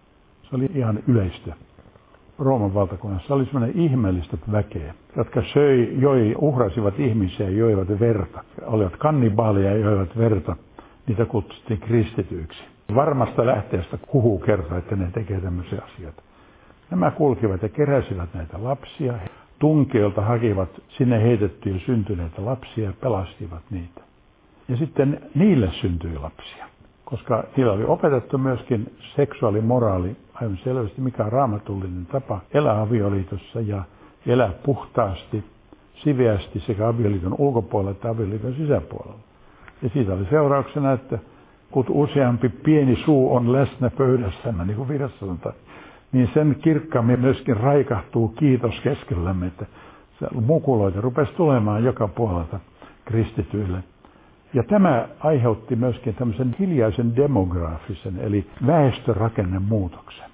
Se oli ihan yleistä. Rooman valtakunnassa oli semmoinen ihmeellistä väkeä, jotka söi, joi, uhrasivat ihmisiä ja joivat verta. Olivat kannibaaleja ja joivat verta. Niitä kutsuttiin kristityiksi. Varmasta lähteestä kuhuu kertoa, että ne tekee tämmöisiä asioita. Nämä kulkivat ja keräsivät näitä lapsia. Tunkeilta hakivat sinne heitettyjä syntyneitä lapsia ja pelastivat niitä. Ja sitten niille syntyi lapsia, koska niillä oli opetettu myöskin seksuaalimoraali aivan selvästi, mikä on raamatullinen tapa elää avioliitossa ja elää puhtaasti, siveästi sekä avioliiton ulkopuolella että avioliiton sisäpuolella. Ja siitä oli seurauksena, että kun useampi pieni suu on läsnä pöydässämme, niin kuin virassa sanotaan, niin sen kirkkaammin myöskin raikahtuu kiitos keskellämme, että mukuloita rupesi tulemaan joka puolelta kristityille. Ja tämä aiheutti myöskin tämmöisen hiljaisen demograafisen, eli väestörakennemuutoksen.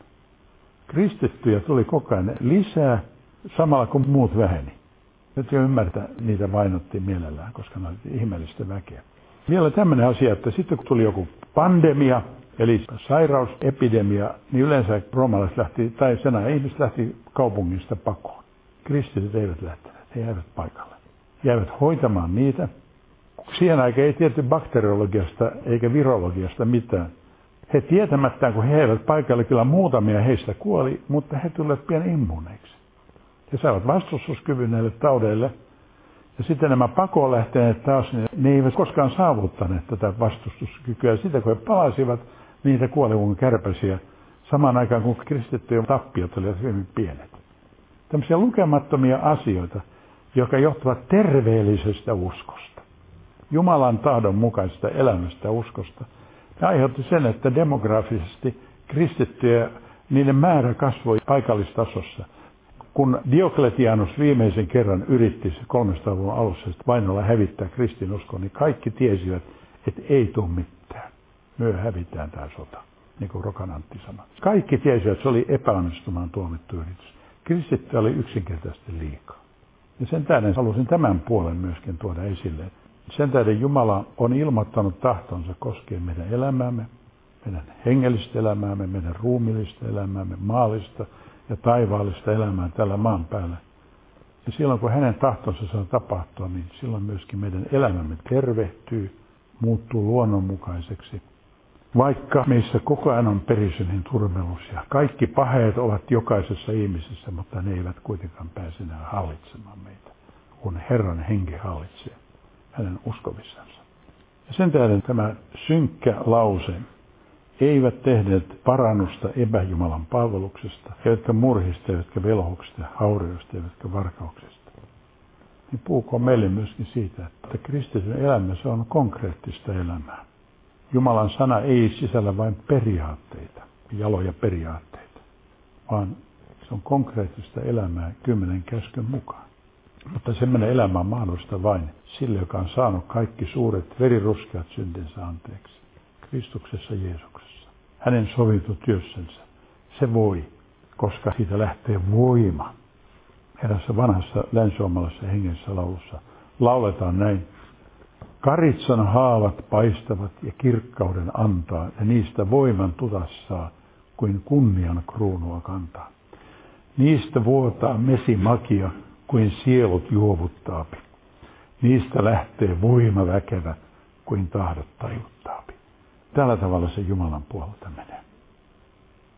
Kristittyjä tuli koko ajan lisää, samalla kun muut väheni. Nyt jo ymmärtää, niitä vainottiin mielellään, koska ne oli ihmeellistä väkeä. Vielä tämmöinen asia, että sitten kun tuli joku pandemia, eli sairausepidemia, niin yleensä roomalaiset lähti, tai sen ajan ihmiset lähti kaupungista pakoon. Kristityt eivät lähteneet, he jäivät paikalle. Jäivät hoitamaan niitä. Siihen aikaan ei tiedetty bakteriologiasta eikä virologiasta mitään. He tietämättään, kun he jäivät paikalle, kyllä muutamia heistä kuoli, mutta he tulivat pian immuuneiksi. He saivat vastustuskyvyn näille taudeille. Ja sitten nämä pakoon lähteneet taas, niin ne eivät koskaan saavuttaneet tätä vastustuskykyä. Sitten kun he palasivat, niitä kuoli kuin kärpäsiä, samaan aikaan kun kristittyjen tappiot olivat hyvin pienet. Tämmöisiä lukemattomia asioita, jotka johtuvat terveellisestä uskosta. Jumalan tahdon mukaisesta elämästä ja uskosta. Ne aiheutti sen, että demografisesti kristittyjä, niiden määrä kasvoi paikallistasossa. Kun Diokletianus viimeisen kerran yritti kolmesataaluvun alussa vainolla hävittää kristinuskon, niin kaikki tiesivät, että ei tule mitään. Myö hävitään tämä sota, niin kuin Rokanantti sanoi. Kaikki tiesivät, että se oli epäonnistumaan tuomittu yritys. Kristittyjä oli yksinkertaisesti liikaa. Ja sen tähden halusin tämän puolen myöskin tuoda esille. Sen tähden Jumala on ilmoittanut tahtonsa koskien meidän elämäämme, meidän hengellistä elämäämme, meidän ruumiillista elämäämme, maallista ja taivaallista elämää tällä maan päällä. Ja silloin kun hänen tahtonsa saa tapahtua, niin silloin myöskin meidän elämämme tervehtyy, muuttuu luonnonmukaiseksi. Vaikka meissä koko ajan on perisyinen turmelus ja kaikki paheet ovat jokaisessa ihmisessä, mutta ne eivät kuitenkaan pääse enää hallitsemaan meitä, kun Herran henki hallitsee hänen uskovissansa. Ja sen tähden tämä synkkä lause, eivät tehneet parannusta epäjumalan palveluksesta, eivätkä murhista, eivätkä velhoksista, haurioista, eivätkä varkauksesta. Niin puhukoon meille myöskin siitä, että kristityn elämässä on konkreettista elämää. Jumalan sana ei sisällä vain periaatteita, jaloja periaatteita, vaan se on konkreettista elämää kymmenen käskyn mukaan. Mutta semmoinen elämä on mahdollista vain sille, joka on saanut kaikki suuret veriruskeat syntinsä anteeksi. Kristuksessa Jeesuksessa. Hänen sovittu työssänsä. Se voi, koska siitä lähtee voima. Erässä vanhassa länsiomaalaisessa hengessä laulussa lauletaan näin. Karitsan haavat paistavat ja kirkkauden antaa, ja niistä voiman tutassaa, kuin kunnian kruunua kantaa. Niistä vuotaa mesimakia, kuin sielut juovuttaapi. Niistä lähtee voima väkevä, kuin tahdot tajuttaapi. Tällä tavalla se Jumalan puolelta menee.